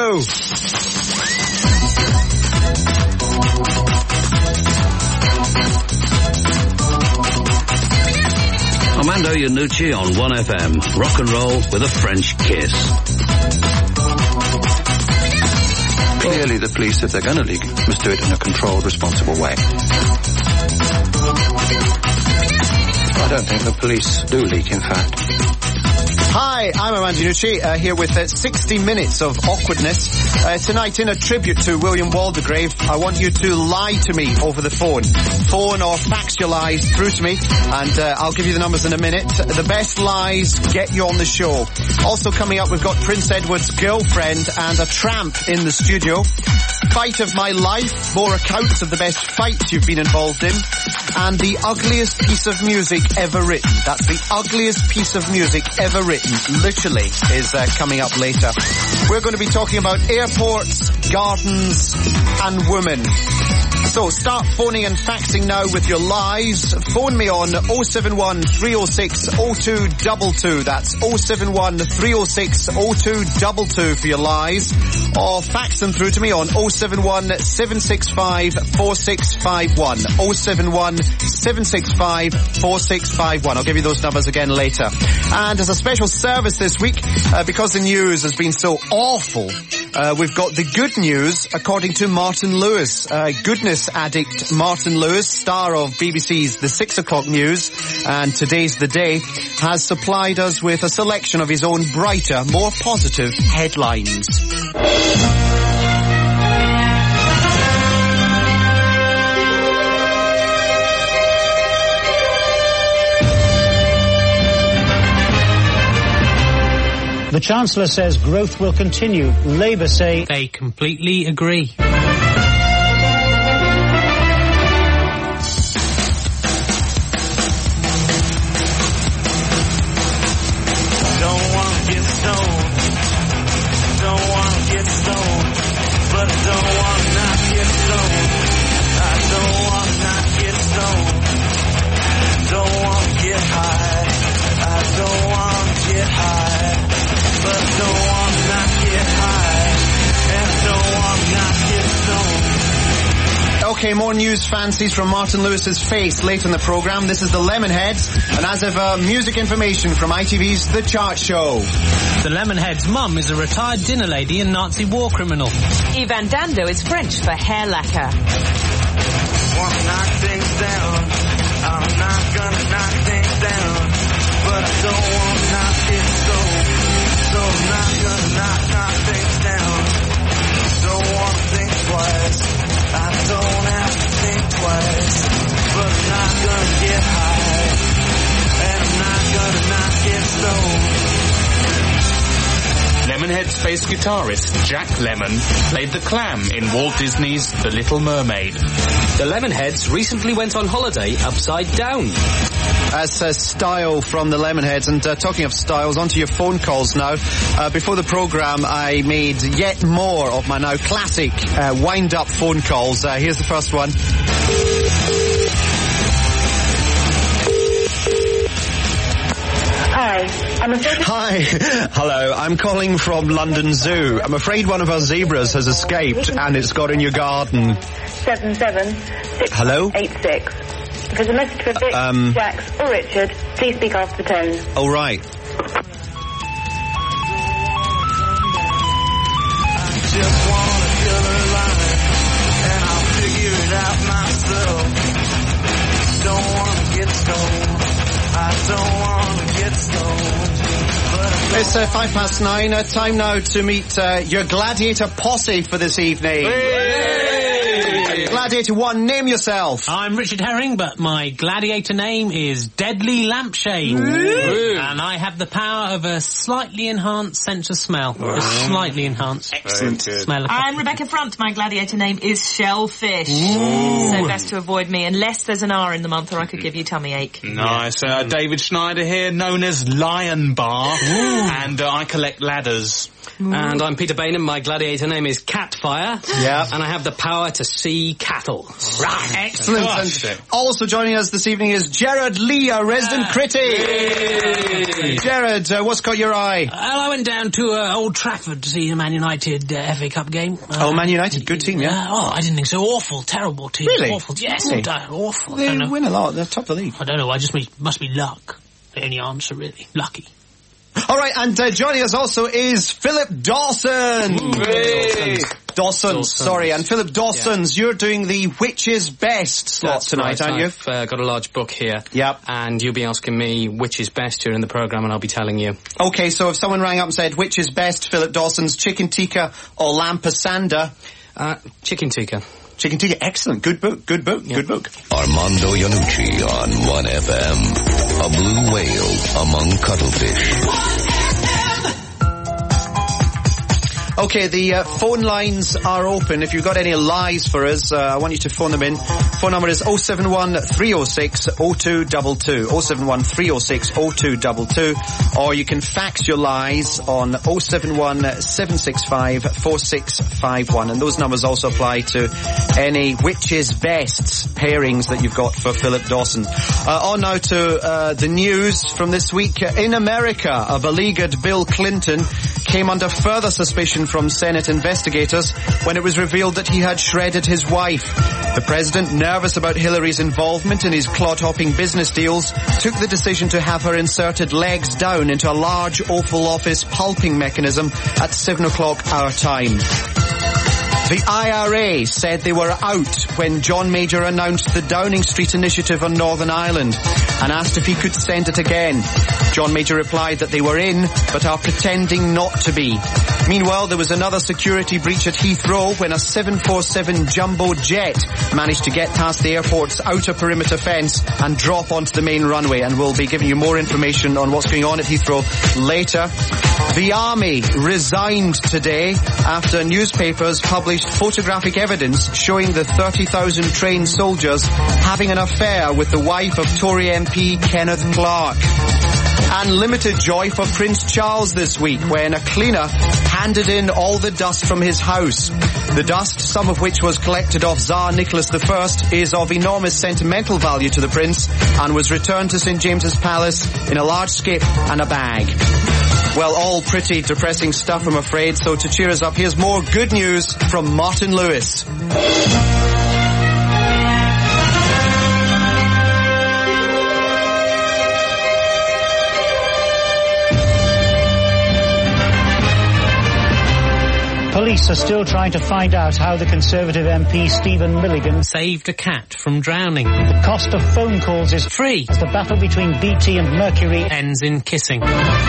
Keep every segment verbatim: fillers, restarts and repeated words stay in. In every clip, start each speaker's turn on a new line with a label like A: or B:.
A: go.
B: Armando Iannucci on one F M. Rock and roll with a French kiss.
C: Clearly the police, if they're going to leak, must do it in a controlled, responsible way. I don't think the police do leak, in fact.
A: Hi, I'm Armando Iannucci, uh, here with uh, sixty minutes of awkwardness. Uh, tonight, in a tribute to William Waldegrave, I want you to lie to me over the phone. Phone or fax your lies through to me, and uh, I'll give you the numbers in a minute. The best lies get you on the show. Also coming up, we've got Prince Edward's girlfriend and a tramp in the studio. Fight of my life, more accounts of the best fights you've been involved in. And the ugliest piece of music ever written. That's the ugliest piece of music ever written, literally, is uh, coming up later. We're going to be talking about airports, gardens, and women. So start phoning and faxing now with your lies. Phone me on oh seven one, three oh six, oh two two two. That's oh seven one, three oh six, oh two two two for your lies. Or fax them through to me on oh seven one, seven six five, four six five one. oh seven one, seven six five, four six five one. I'll give you those numbers again later. And as a special service this week, uh, because the news has been so awful, uh, we've got the good news according to Martin Lewis. Uh, goodness addict Martin Lewis, star of B B C's The Six O'Clock News and Today's the Day, has supplied us with a selection of his own brighter, more positive headlines.
D: The Chancellor says growth will continue. Labour say
E: they completely agree.
A: Okay, more news fancies from Martin Lewis's face late in the programme. This is the Lemonheads, and as ever, music information from I T V's The Chart Show.
E: The Lemonheads' mum is a retired dinner lady and Nazi war criminal.
F: Ivan Dando is French for hair lacquer.
G: Want to knock things down. I'm not gonna knock things down, but I don't want to knock it so. So I'm not gonna knock, knock things down. Don't want to think twice. I don't have to think twice, but I'm not gonna get high, and I'm not gonna knock it slow.
H: Lemonheads bass guitarist Jack Lemmon played the clam in Walt Disney's The Little Mermaid.
I: The Lemonheads recently went on holiday upside down.
A: That's uh, Style from the Lemonheads. And uh, talking of styles, onto your phone calls now. Uh, before the programme, I made yet more of my now classic uh, wind-up phone calls. Uh, here's the first one.
J: Hi, I'm afraid...
A: Hi. Hello, I'm calling from London Zoo. I'm afraid one of our zebras has escaped and it's got in your garden.
J: seven seven six
A: Hello?
J: eight six. If there's a message for Vic,
A: um,
J: Jax or Richard, please speak after the tone.
A: Oh, right.
G: I just want a killer line, and I'll figure it out myself. Don't want to get stoned. I don't want to get stoned.
A: It's uh, five past nine. Uh, time now to meet uh, your Gladiator posse for this evening. Gladiator one, name yourself.
E: I'm Richard Herring, but my gladiator name is Deadly Lampshade. Ooh. And I have the power of a slightly enhanced sense of smell. Just slightly enhanced.
F: Excellent.
E: Smell of
F: I'm Rebecca Front. My gladiator name is Shellfish. Ooh. So best to avoid me, unless there's an R in the month, or I could give you tummy ache.
H: Nice. Uh, David Schneider here, known as Lion Bar. Ooh. And uh, I collect ladders.
I: And I'm Peter Bainham. My gladiator name is Catfire.
A: Yeah.
I: And I have the power to see cattle.
A: Right. Excellent. And also joining us this evening is Gerard Lee, our resident
E: Ah.
A: critic.
E: Yay.
A: Gerard, uh, what's caught your eye?
E: Well, I went down to uh, Old Trafford to see the Man United uh, F A Cup game. Uh,
A: oh, Man United, good team, yeah.
E: Uh, oh, I didn't think so. Awful, terrible team.
A: Really?
E: Awful. Yes,
A: Really?
E: uh, awful.
A: They
E: I don't know.
A: win a lot. They're top of the league.
E: I don't know. I just mean, must be luck. The only answer, really. Lucky.
A: All right, and uh, joining us also is Philip Dawson.
I: Dawson's.
A: Dawson's, sorry. And Philip Dawson's, yeah. You're doing the Which is Best slot
I: That's
A: tonight,
I: right.
A: aren't you?
I: I've uh, got a large book here.
A: Yep.
I: And you'll be asking me which is best during the programme, and I'll be telling you.
A: Okay, so if someone rang up and said, which is best, Philip Dawson's, chicken tikka or lamb pasanda?
I: Uh, chicken tikka.
A: Chicken tikka, excellent. Good book, good book, yep. good book.
K: Armando Iannucci on one F M. A blue whale among cuttlefish.
A: Okay, the uh, phone lines are open. If you've got any lies for us, uh, I want you to phone them in. Phone number is oh seven one, three oh six, oh two two two, oh seven one, three oh six, oh two two two, or you can fax your lies on oh seven one, seven six five, four six five one, and those numbers also apply to any Which is Best pairings that you've got for Philip Dawson. Uh, on now to uh, the news from this week. In America, a beleaguered Bill Clinton came under further suspicion from Senate investigators when it was revealed that he had shredded his wife. The president, nervous about Hillary's involvement in his clod-hopping business deals, took the decision to have her inserted legs down into a large Oval Office pulping mechanism at seven o'clock our time. The I R A said they were out when John Major announced the Downing Street initiative on Northern Ireland and asked if he could send it again. John Major replied that they were in, but are pretending not to be. Meanwhile, there was another security breach at Heathrow when a seven forty-seven jumbo jet managed to get past the airport's outer perimeter fence and drop onto the main runway, and we'll be giving you more information on what's going on at Heathrow later. The army resigned today after newspapers published photographic evidence showing the thirty thousand trained soldiers having an affair with the wife of Tory M P Kenneth Clarke. And limited joy for Prince Charles this week when a cleaner handed in all the dust from his house. The dust, some of which was collected off Tsar Nicholas the First, is of enormous sentimental value to the prince and was returned to Saint James's Palace in a large skip and a bag. Well, all pretty depressing stuff, I'm afraid, so to cheer us up, here's more good news from Martin Lewis.
D: Police are still trying to find out how the Conservative M P Stephen Milligan
E: saved a cat from drowning.
D: The cost of phone calls is
E: free
D: as the battle between B T and Mercury
E: ends in kissing.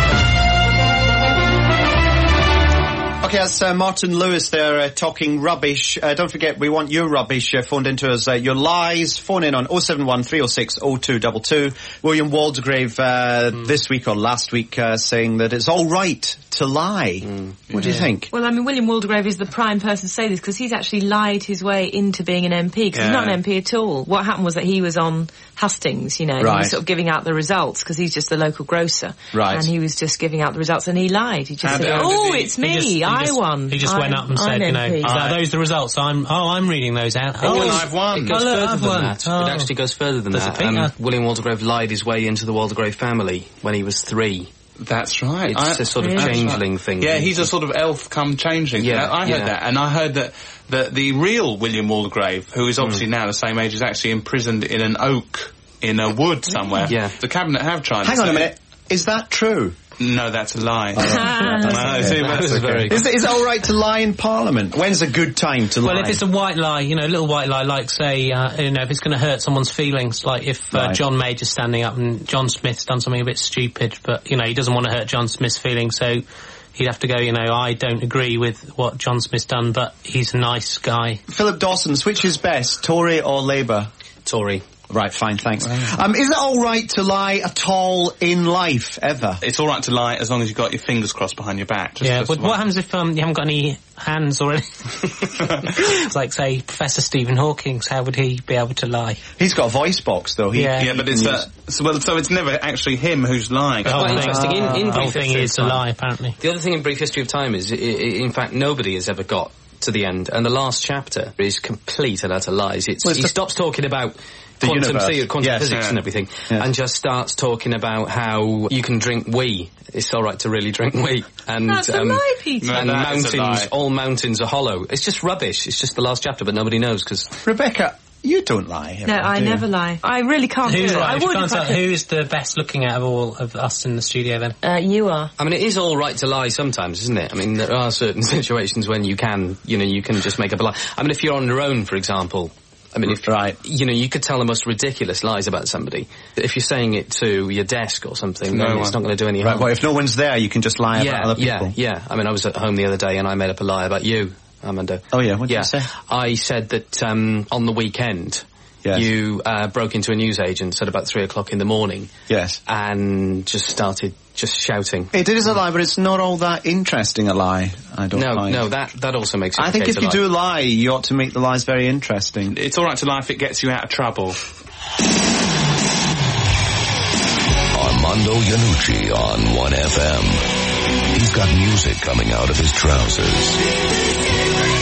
A: Okay, that's uh, Martin Lewis there uh, talking rubbish. Uh, don't forget, we want your rubbish uh, phoned into us. Uh, your lies, phone in on oh seven one, three oh six, oh two two two. William Waldegrave uh, mm. this week or last week uh, saying that it's all right to lie. Mm. What yeah. do you think?
F: Well, I mean, William Waldegrave is the prime person to say this because he's actually lied his way into being an M P because yeah. he's not an M P at all. What happened was that he was on hustings, you know, right. he was sort of giving out the results because he's just the local grocer.
A: Right.
F: And he was just giving out the results and he lied. He just how said, oh, it's me,
E: he just,
F: I
E: he just,
F: won.
E: He just
F: I'm,
E: went up and
F: I'm
E: said, you know,
F: M P.
E: are those the results? I'm, oh, I'm reading those out.
I: Oh,
E: oh
I: I've won. It goes
E: oh, look,
I: further
E: I've
I: than
E: won.
I: that.
E: Oh.
I: It actually goes further than
E: Does
I: that.
E: It
I: Um, William Waldegrave lied his way into the Waldegrave family when he was three.
H: That's right.
I: It's I, a sort of yeah. changeling
H: right.
I: thing.
H: Yeah, he's a sort of elf come changeling.
I: Yeah,
H: I heard
I: yeah.
H: that, and I heard that the, the real William Waldegrave, who is obviously mm. now the same age, is actually imprisoned in an oak in a wood somewhere.
I: Yeah.
H: The cabinet have tried
A: Hang
H: to
A: on
H: say
A: a minute. Is that true?
H: No, that's a lie.
A: Oh,
H: no,
A: that's
H: see,
A: that's
H: that's
A: okay. Is, it, is it all right to lie in Parliament? When's a good time to
E: well,
A: lie?
E: Well, if it's a white lie, you know, a little white lie, like say, uh, you know, if it's going to hurt someone's feelings, like if uh, right. John Major's standing up and John Smith's done something a bit stupid, but you know, he doesn't want to hurt John Smith's feelings, so he'd have to go, you know, I don't agree with what John Smith's done, but he's a nice guy.
A: Philip Dawson, which is best, Tory or Labour?
I: Tory.
A: Right, fine, thanks. Um, is it all right to lie at all in life, ever?
H: It's all right to lie as long as you've got your fingers crossed behind your back. Just,
E: yeah,
H: just
E: but
H: one.
E: what happens if um, you haven't got any hands or anything? It's like, say, Professor Stephen Hawking, how would he be able to lie?
A: He's got a voice box, though. He,
E: yeah.
H: Yeah, but it's, uh, so, well, so it's never actually him who's lying.
I: It's quite interesting. In, in
E: the whole
I: Brief
E: thing
I: History
E: is
I: of
E: a
I: Time-
E: lie, apparently.
I: The other thing in Brief History of Time is, i- i- in fact, nobody has ever got to the end, and the last chapter is complete and utter lies. It's,
A: well, it's
I: he
A: the,
I: stops talking about
A: the
I: quantum
A: universe.
I: theory, quantum
A: yes,
I: physics
A: yeah.
I: and everything,
A: yeah.
I: and just starts talking about how you can drink wee. It's all right to really drink wee, and
F: That's a
I: um,
F: lie, Peter.
I: and
H: No, that is a
I: mountains,
H: lie.
I: all mountains are hollow. It's just rubbish. It's just the last chapter, but nobody knows because
A: Rebecca, you don't lie. Ever,
F: No, I
A: do you?
F: never lie. I really can't
E: Who's
F: do it.
E: right?
F: I
E: If you
F: would
E: can't
F: if I
E: tell,
F: could.
E: who's the best looking out of all of us in the studio, then?
F: Uh, you are.
I: I mean, it is all right to lie sometimes, isn't it? I mean, there are certain situations when you can, you know, you can just make up a lie. I mean, if you're on your own, for example, I mean, if,
A: right.
I: you know, you could tell the most ridiculous lies about somebody. If you're saying it to your desk or something,
H: No
I: then
H: one.
I: it's not going to do any
A: Right,
I: harm.
A: well, if no one's there, you can just lie
I: yeah,
A: about other people.
I: yeah, yeah. I mean, I was at home the other day and I made up a lie about you, Armando.
A: Oh, yeah, what did
I: yeah.
A: you say?
I: I said that, um, on the weekend,
A: Yes.
I: you, uh, broke into a newsagent at about three o'clock in the morning.
A: Yes.
I: And just started just shouting.
A: It is a lie, but it's not all that interesting a lie, I don't
I: No,
A: find.
I: no, that, that also makes it
A: I think
I: okay
A: if
I: to
A: you
I: lie.
A: do lie, you ought to make the lies very interesting.
H: It's all right to lie if it gets you out of trouble.
K: Armando Iannucci on one F M. He's got music coming out of his trousers.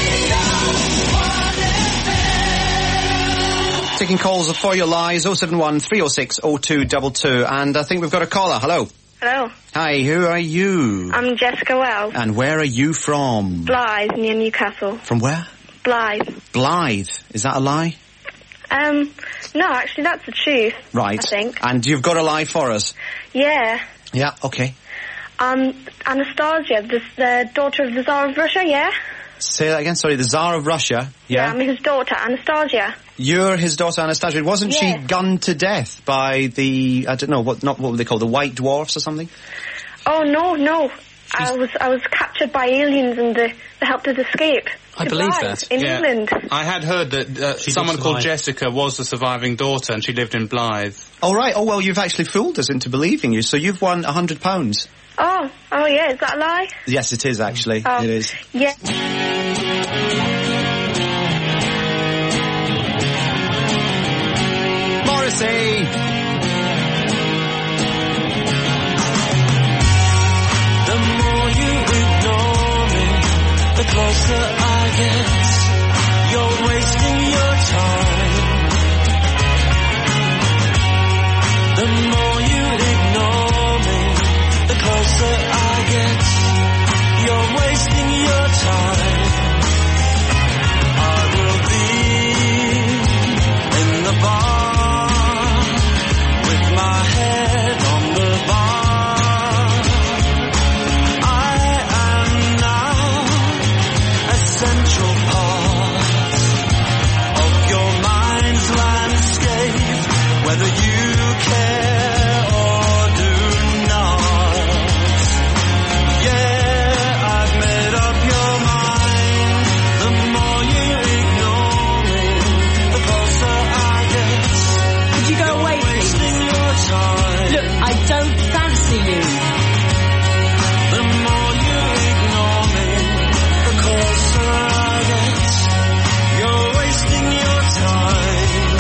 A: Taking calls for your lies, oh seven one, three oh six, oh two two two. And I think we've got a caller. Hello.
J: Hello.
A: Hi, who are you?
J: I'm Jessica Wells.
A: And where are you from?
J: Blythe, near Newcastle.
A: From where?
J: Blythe.
A: Blythe. Is that a lie?
J: Um, no, actually, that's the truth.
A: Right.
J: I think.
A: And you've got a lie for us?
J: Yeah.
A: Yeah, okay.
J: Um, Anastasia, the, the daughter of the Tsar of Russia, yeah?
A: Say that again, sorry, the Tsar of Russia. Yeah?
J: I'm his daughter, Anastasia.
A: You're his daughter Anastasia. Wasn't
J: Yeah.
A: she gunned to death by the, I don't know, what, not what were they called, the White Dwarfs or something?
J: Oh, no, no. I was I was captured by aliens and they, they helped us escape.
I: I
J: to
I: believe
J: Blythe,
I: that.
J: In
H: Yeah.
J: England.
H: I had heard that uh,
E: She
H: someone
E: did
H: called
E: survive.
H: Jessica was the surviving daughter and she lived in Blythe.
A: Oh, right. Oh, well, you've actually fooled us into believing you. So you've won a hundred pounds.
J: Oh, oh yeah, is that a lie?
A: Yes, it is, actually.
J: Oh.
A: It is.
J: Yeah.
A: Morrissey!
G: The more you ignore me, the closer I get. You're wasting your time. The more you ignore me, the closer I get. You're wasting your time. I will be in the bar with my head on the bar. I am now a central part of your mind's landscape, whether you care or do not. Yeah, I've made up your mind. The more you ignore me, the closer I get.
F: Could you go away, please?
G: Wasting your time.
F: Look, I don't fancy you.
G: The more you ignore me, the closer I get. You're wasting your time.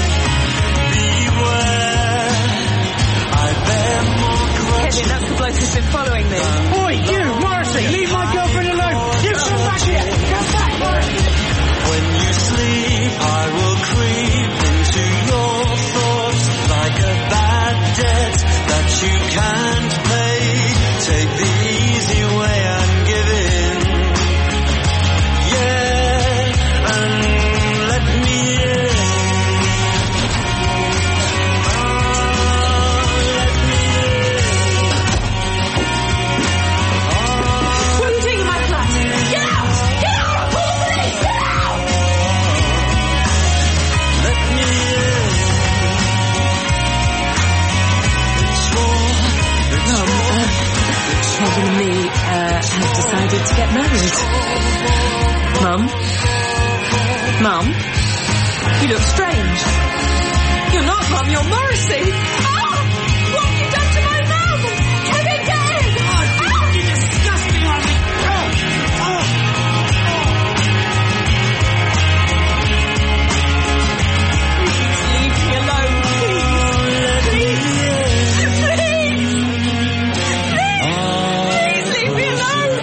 G: Beware, I bear more grudge.
F: Kevin, that's the bloke who's been following me.
D: Oi, you, Morrissey, leave my girlfriend alone! You come back here! Come back, Morrissey!
G: When you sleep, I will creep into your thoughts like a bad debt that you can't pay. Take the easy way and give in. Yeah, and let me in.
F: What are you doing in my flat? Get out! Get out! I'll call the police! Get out!
G: Let me in. It's war, it's war, it's
F: Kevin and me uh, have decided to get married. Mum? Mum? You look strange. You're Mum, you're Morrissey. Ah! What have you done to my mum? Kevin, Kevin!
G: Oh, you disgusting Ozzy! Oh, oh,
F: Please leave me alone, please. Please. Please. Please. Please leave me alone.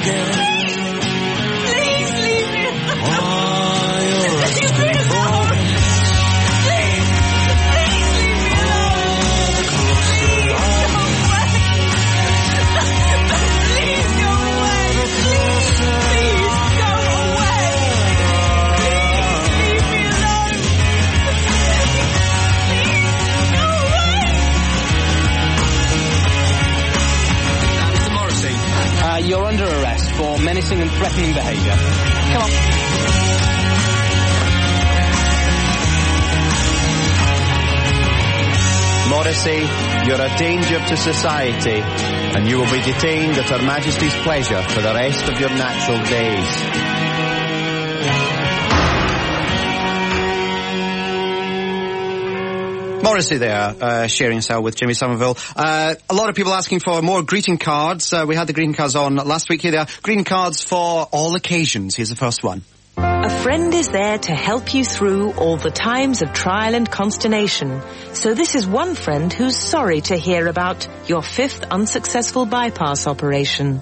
F: Please leave me alone. Leave me alone.
I: You're under arrest for menacing and threatening behaviour. Come on.
A: Morrissey, you're a danger to society, and you will be detained at Her Majesty's pleasure for the rest of your natural days. Morrissey there, uh, sharing a cell with Jimmy Somerville. Uh, a lot of people asking for more greeting cards. Uh, we had the greeting cards on last week. Here they are. Greeting cards for all occasions. Here's the first one.
L: A friend is there to help you through all the times of trial and consternation. So this is one friend who's sorry to hear about your fifth unsuccessful bypass operation.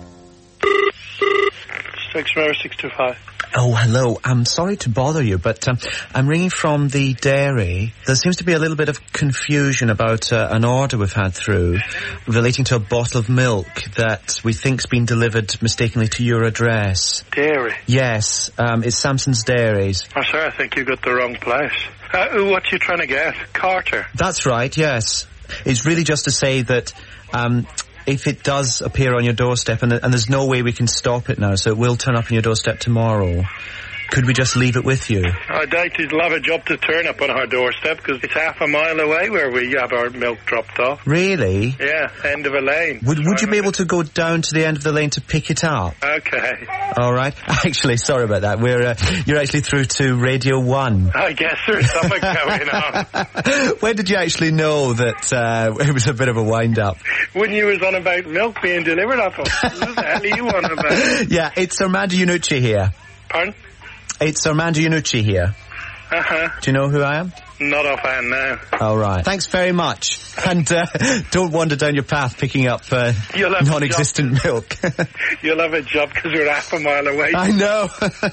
M: six six two five.
N: Oh, hello. I'm sorry to bother you, but um, I'm ringing from the dairy. There seems to be a little bit of confusion about uh, an order we've had through relating to a bottle of milk that we think's been delivered mistakenly to your address.
M: Dairy?
N: Yes, um, it's Samson's Dairies.
M: I'm sorry, I think you got the wrong place. Uh, what you trying to get? Carter?
N: That's right, yes. It's really just to say that... Um, if it does appear on your doorstep, and, and there's no way we can stop it now, so it will turn up on your doorstep tomorrow, could we just leave it with you?
M: I doubt it'll have a job to turn up on our doorstep, because it's half a mile away where we have our milk dropped off.
N: Really?
M: Yeah, end of a lane.
N: Would Would you be able to go down to the end of the lane to pick it up?
M: Okay.
N: All right. Actually, sorry about that. We're uh, you're actually through to Radio One.
M: I guess there's something going on.
N: When did you actually know that uh, it was a bit of a wind-up?
M: When you was on about milk being delivered, I thought, what the hell are you on about?
N: Yeah, it's Armando Iannucci here.
M: Pardon?
N: It's Armando Iannucci here.
M: Uh-huh.
N: Do you know who I am?
M: Not offhand now.
N: All right. Thanks very much. And uh, don't wander down your path picking up uh, non-existent milk.
M: You'll have a job because we're half a mile away.
N: I know.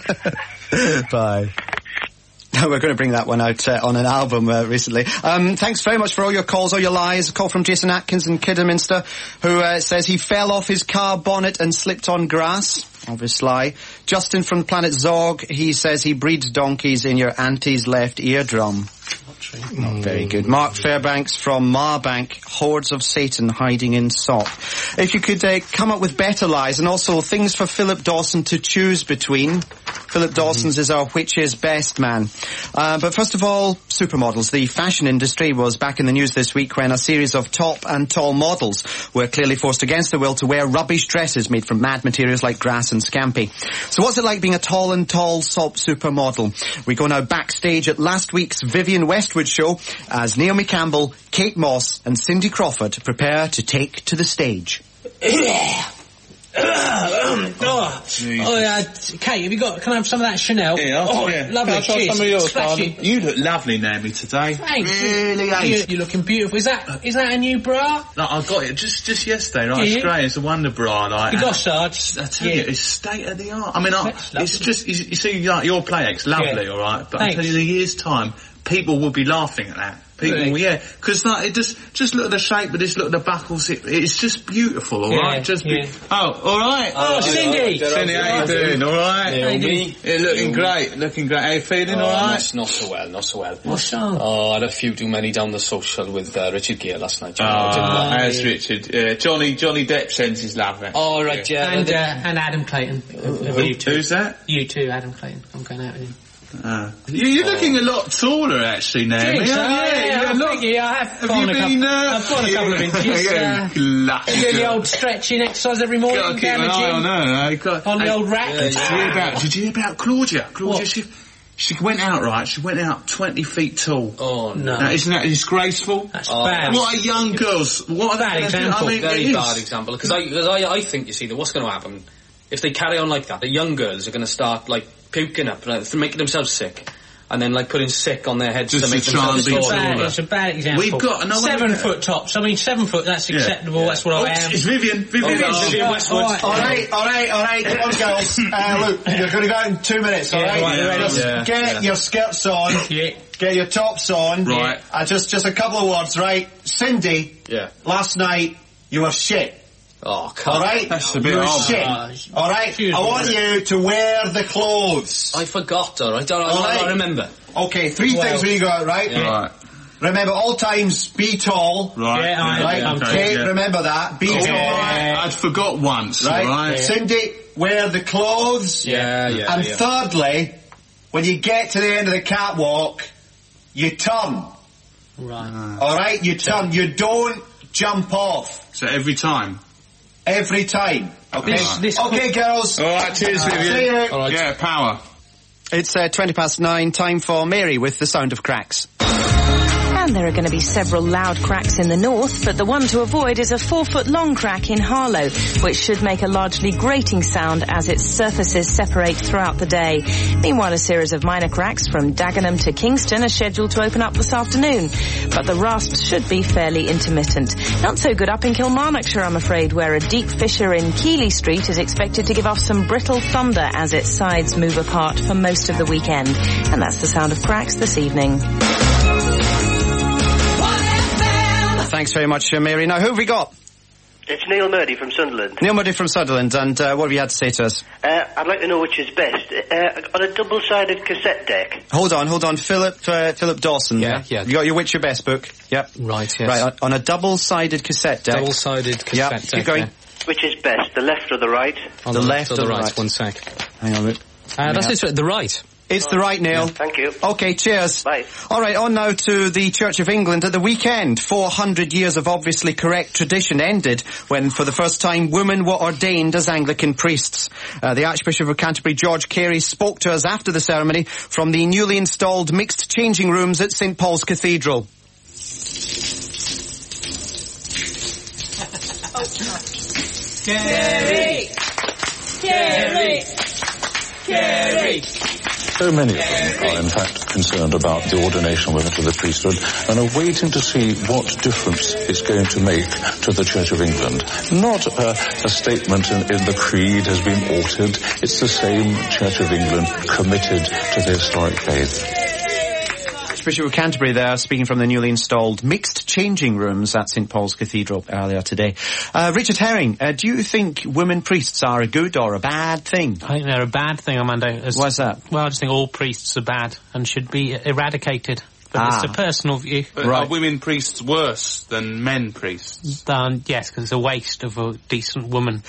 N: Bye.
A: We're going to bring that one out uh, on an album uh, recently. Um, thanks very much for all your calls, all your lies. A call from Jason Atkins in Kidderminster, who uh, says he fell off his car bonnet and slipped on grass. Obvious lie. Justin from Planet Zog, he says he breeds donkeys in your auntie's left eardrum. Not true. Not very good. Mark Fairbanks from Marbank, hordes of Satan hiding in sock. If you could uh, come up with better lies, and also things for Philip Dawson to choose between. Philip Dawson's is our which is best man. Uh, but first of all, supermodels. The fashion industry was back in the news this week when a series of top and tall models were clearly forced against their will to wear rubbish dresses made from mad materials like grass and scampi. So what's it like being a tall and tall soap supermodel? We go now backstage at last week's Vivienne Westwood show as Naomi Campbell, Kate Moss and Cindy Crawford prepare to take to the stage.
E: oh, oh uh, Kate, have you got? Can I have some of that Chanel?
H: Yeah,
E: oh,
H: yeah.
E: Lovely.
H: Can I try
E: Cheers.
H: some of yours,
E: Splashy.
H: darling? You look lovely, Naomi, today.
E: Thanks.
H: Really,
E: you,
H: ace.
E: You're looking beautiful. Is that is that a new bra?
H: No, I got it just just yesterday. Right,
E: Yeah.
H: it's great. It's a wonder bra. Like,
E: You
H: and
E: got Sarge.
H: I tell
E: Yeah.
H: you, it's state of the art. I mean, I,
E: That's
H: it's
E: lovely.
H: just you, you see, like your Playex, lovely,
E: Yeah.
H: all right. But
E: Thanks.
H: I tell you, in a year's time, people will be laughing at that. People,
E: Really?
H: yeah, because like, it just just look at the shape of this, look at the buckles. It, it's just beautiful, all
E: Yeah,
H: right. Just
E: yeah.
H: be, oh, all right.
E: Oh, Cindy.
H: Cindy, how you doing? All right.
E: Yeah, me.
H: Yeah, looking great, looking great. How you feeling?
I: Oh,
H: all right.
I: Not, not so well, not so well.
E: What's wrong?
I: Oh, I had a few too many down the social with uh, Richard Gere last night. You know,
H: Oh,
I: didn't I?
H: how's Richard? Uh, Johnny Johnny Depp sends his love. eh?
I: Oh, right, yeah.
E: And uh, and Adam Clayton. Who,
H: Who- who's that?
E: You too, Adam Clayton. I'm going out with him.
H: Uh, you, you're looking a lot taller, actually, now.
E: Think so?
H: Yeah,
E: yeah,
H: yeah, look.
E: thank you. I have,
H: Have
E: gone
H: you
E: a
H: been,
E: couple,
H: uh,
E: I've gone a couple of inches.
H: Yeah,
E: uh,
H: lucky
E: doing the
H: girl.
E: old stretching exercise every morning
H: Gotta keep
E: down
H: an
E: the
H: eye
E: gym.
H: on her. eh? Got-
E: On the
H: Hey,
E: old rack.
H: Did you hear about? Did you hear about Claudia? Claudia,
E: What?
H: she She went out, right, she went out twenty feet tall.
I: Oh, no.
H: Now, isn't that disgraceful?
E: That's oh, bad.
H: What are young girls, what are
E: bad
H: they
E: example.
H: I mean,
I: Very bad example. Because I, cause I, I think, you see, that what's going to happen, if they carry on like that, the young girls are going to start, like, puking up, like, making themselves sick. And then, like, putting sick on their heads
H: Just
I: to make
H: to
I: themselves
E: it's a, bad,
I: taller.
E: it's a bad example.
H: We've got another
E: seven foot tops. I mean, seven foot. That's acceptable. Yeah. That's what
H: oh,
E: I am.
H: It's Vivian. Vivian.
E: Oh,
H: oh, Vivian Westwood.
A: All right, all right, all right. Come on, girls. Uh, look, you're going to go out in two minutes. All
E: yeah,
A: right.
E: right
A: yeah,
E: yeah,
A: yeah, get yeah. your skirts on.
E: Yeah.
A: Get your tops on.
H: Right.
A: Uh, just, just a couple of words, right? Cindy.
I: Yeah.
A: Last night you were shit.
I: Oh, come
A: on. All right?
H: That's a bit
A: you were
H: odd.
A: shit.
E: Uh,
A: all right? I want you to wear the clothes.
I: I forgot, all right? I don't
A: all right.
I: I remember.
A: Okay, three well, things when you go out, right?
H: Yeah. Right.
A: Remember, all times, be tall.
H: Right.
E: Yeah, I,
A: right?
E: yeah,
A: Okay,
H: okay yeah.
A: remember that. Be
H: oh,
A: tall.
H: Right. I'd forgot once,
A: right?
H: right?
A: Yeah. Cindy, wear the clothes.
I: Yeah, yeah,
A: And
I: yeah.
A: thirdly, when you get to the end of the catwalk, you turn.
E: Right.
A: All right? You turn. You don't jump off.
H: So every time?
A: Every time. Okay?
E: This, this
A: okay, girls.
H: All right, cheers, Vivian.
A: See you.
H: All right. Yeah, power.
A: It's uh, twenty past nine, time for Mary with the sound of cracks.
L: And there are going to be several loud cracks in the north, but the one to avoid is a four-foot-long crack in Harlow, which should make a largely grating sound as its surfaces separate throughout the day. Meanwhile, a series of minor cracks from Dagenham to Kingston are scheduled to open up this afternoon, but the rasps should be fairly intermittent. Not so good up in Kilmarnockshire, I'm afraid, where a deep fissure in Keeley Street is expected to give off some brittle thunder as its sides move apart for most of the weekend. And that's the sound of cracks this evening.
A: Thanks very much, uh, Mary. Now, who have we got?
O: It's Neil Murdy from Sunderland.
A: Neil Murdy from Sunderland, and uh, what have you had to say to us?
O: Uh, I'd like to know which is best. Uh, on a double-sided cassette deck.
A: Hold on, hold on. Philip uh, Philip Dawson.
I: Yeah, yeah.
A: You got your Which Your Best book? Yep.
I: Right, yes.
A: Right, on, on a double-sided cassette deck.
I: Double-sided cassette
A: yep.
I: deck,
A: Keep going.
I: Yeah.
O: Which is best, the left or the right?
I: On
A: the,
I: the
A: left,
I: left or the right?
A: right?
I: One sec.
A: Hang on a minute.
I: Uh, that's it, the right.
A: It's the right, Neil.
O: Yeah, thank you.
A: Okay, cheers.
O: Bye.
A: All right, on now to the Church of England. At the weekend, four hundred years of obviously correct tradition ended when, for the first time, women were ordained as Anglican priests. Uh, the Archbishop of Canterbury, George Carey, spoke to us after the ceremony from the newly installed mixed changing rooms at Saint Paul's Cathedral.
E: Carey! Carey! Carey!
P: So many of them are in fact concerned about the ordination of women to the priesthood and are waiting to see what difference it's going to make to the Church of England. Not uh, a statement in, in the creed has been altered, it's the same Church of England committed to the historic faith.
A: Archbishop of Canterbury there, speaking from the newly installed mixed changing rooms at Saint Paul's Cathedral earlier today. Uh, Richard Herring, uh, do you think women priests are a good or a bad thing?
E: I think they're a bad thing, Armando. As,
A: Why's that?
E: Well, I just think all priests are bad and should be eradicated. But
A: ah.
E: it's a personal view.
H: But
A: right.
H: Are women priests worse than men priests?
E: Um, yes, because it's a waste of a decent woman.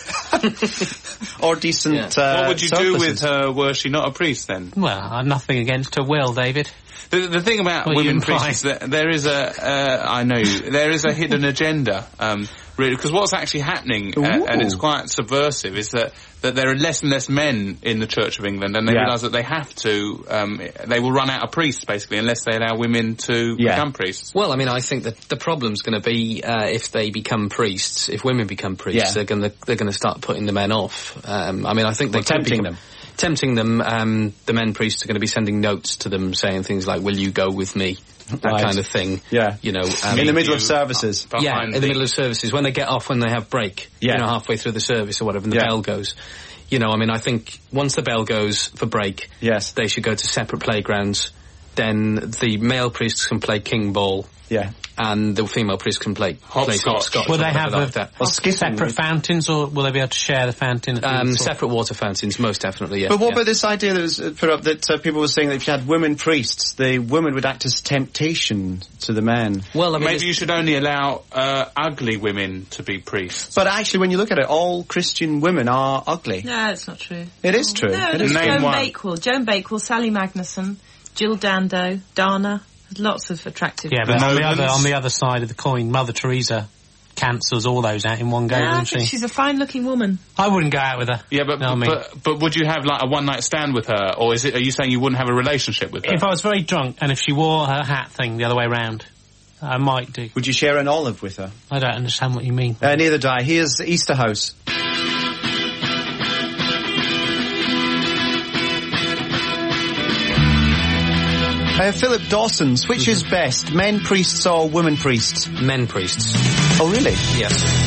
A: Or decent
H: yeah.
A: uh,
H: What would you
A: surpluses.
H: do with her were she not a priest then?
E: Well, I've nothing against her will, David.
H: The, the thing about
E: what
H: women priests is that there is a, uh, I know you, there is a hidden agenda, um, really, because what's actually happening, uh, and it's quite subversive, is that, that there are less and less men in the Church of England, and they
A: yeah.
H: realise that they have to, um, they will run out of priests, basically, unless they allow women to
A: yeah.
H: become priests.
I: Well, I mean, I think that the problem's going to be, uh, if they become priests, if women become priests,
A: yeah.
I: they're going to, they're going to start putting the men off. Um, I mean, I think
A: well,
I: they
A: tempting
I: become,
A: them.
I: Tempting them, um, the men priests are going to be sending notes to them saying things like, will you go with me? That
A: right.
I: kind of thing.
A: Yeah.
I: You know, um,
A: in the middle of services.
I: Yeah, in the, the middle of services. When they get off, when they have break.
A: Yeah.
I: You know, halfway through the service or whatever, and the
A: yeah.
I: bell goes. You know, I mean, I think once the bell goes for break,
A: yes.
I: they should go to separate playgrounds. Then the male priests can play king ball.
A: Yeah.
I: And the female priest can play
H: hopscotch.
I: hopscotch.
E: Will they have
I: like
E: a, a separate fountains, or will they be able to share the fountain?
I: Um, separate water fountains, most definitely, yeah.
A: But what
I: yeah.
A: about this idea that was put up that uh, people were saying that if you had women priests, the women would act as temptation to the men?
I: Well, I mean,
H: maybe you should only allow uh, ugly women to be priests.
A: But actually, when you look at it, all Christian women are ugly.
F: No, it's not true.
A: It is true.
F: No,
A: it
F: there's
A: is
F: Joan
H: one.
F: Bakewell, Joan Bakewell, Sally Magnuson, Jill Dando, Dana. Lots of attractive.
E: Yeah, but on the other on the other side of the coin, Mother Teresa cancels all those out in one go,
F: Yeah, I
E: doesn't
F: think
E: she?
F: she's a fine-looking woman.
E: I wouldn't go out with her.
H: Yeah, but,
E: know what I mean?
H: but, but would you have, like, a one-night stand with her? Or is it, are you saying you wouldn't have a relationship with her?
E: If I was very drunk and if she wore her hat thing the other way round, I might do.
A: Would you share an olive with her?
E: I don't understand what you mean.
A: Uh, neither do I. Here's Easter House. Uh, Philip Dawson's, which is best, men priests or women priests?
I: Men priests.
A: Oh, really?
I: Yes.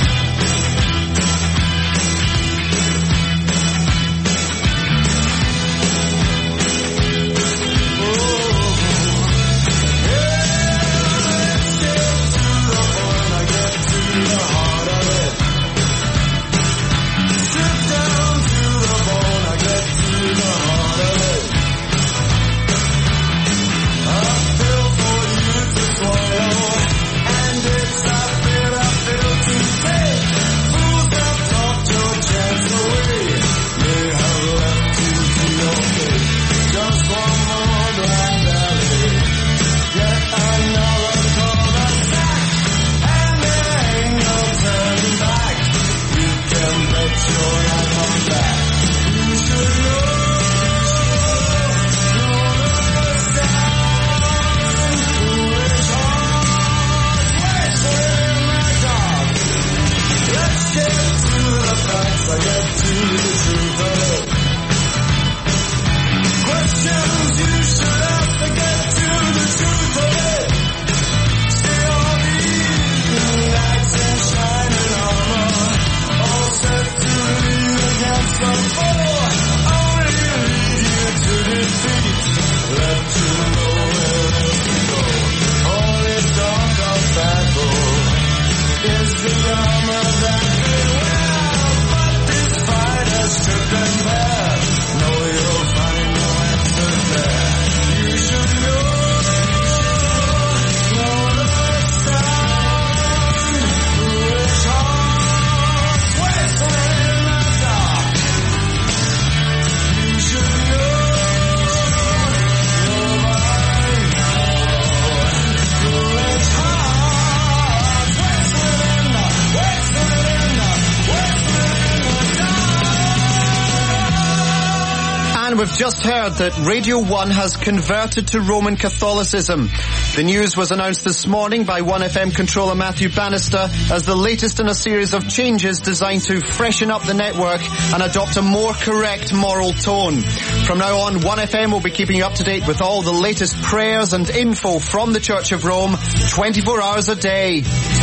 A: We've just heard that Radio one has converted to Roman Catholicism. The news was announced this morning by one F M controller Matthew Bannister as the latest in a series of changes designed to freshen up the network and adopt a more correct moral tone. From now on, one F M will be keeping you up to date with all the latest prayers and info from the Church of Rome twenty-four hours a day.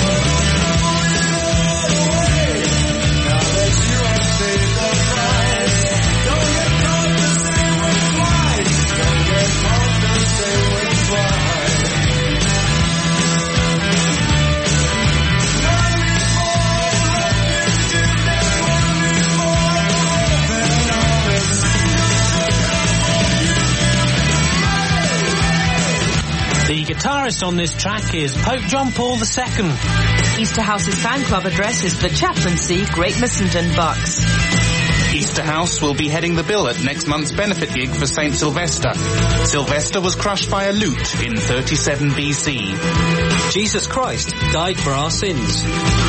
E: The guitarist on this track is Pope John Paul the Second.
F: Easter House's fan club address is the Chaplaincy, Great Missenden Bucks.
H: Easter House will be heading the bill at next month's benefit gig for Saint Sylvester. Sylvester was crushed by a lute in thirty-seven B C.
I: Jesus Christ died for our sins.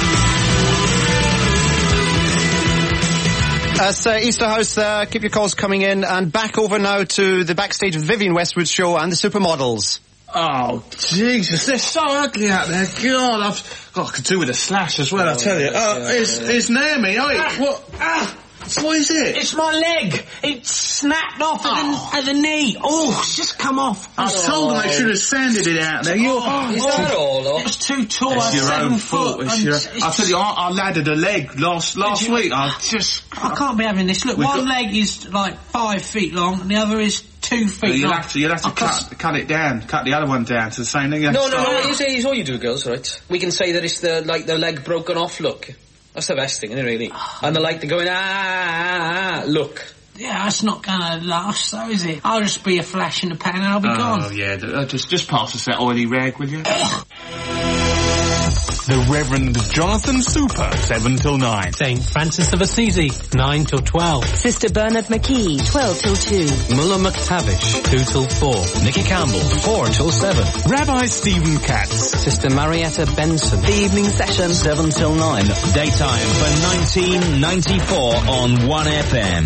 A: As uh, Easter House, uh, keep your calls coming in, and back over now to the backstage of Vivienne Westwood's show and the Supermodels.
Q: Oh, Jesus, they're so ugly out there. God, I've... God, I could do with a slash as well, oh, I tell you. Oh, yeah, it's, yeah. it's near me. Oh, ah, what? Ah, what is it?
E: It's my leg. It snapped off oh. at, the, at the knee. Oh, it's just come off.
Q: I oh. told them they should have sanded it out there. You're,
I: oh, is that all?
E: It's too tall.
Q: It's
E: I'm
Q: your
E: seven
Q: own
E: foot.
Q: fault. It's your, I tell you, I, I laddered a leg last last
E: you,
Q: week. I just...
E: I can't be having this. Look, one got, leg is like five feet long and the other is two feet
Q: well, you'll
E: long.
Q: Have to, you'll have to cut, cut it down. Cut the other one down to the same thing.
I: No, no, no. You say it's all you do, girls, right? We can say that it's the, like, the leg broken off look. That's the best thing, isn't it, really? And the like, they're going, ah, ah, ah, look.
E: Yeah, that's not gonna last, though, is it? I'll just be a flash in the pan and I'll be
Q: oh,
E: gone.
Q: Oh, yeah, just, just pass us that oily rag, will you?
R: The Reverend Jonathan Super, seven till nine.
E: Saint Francis of Assisi, nine till twelve.
L: Sister Bernard McKee, twelve till two.
E: Mullah McTavish, two till four.
B: Nicky Campbell, four till seven.
R: Rabbi Stephen Katz.
E: Sister Marietta Benson.
L: The evening session,
B: seven till nine. Daytime for nineteen ninety-four on one F M.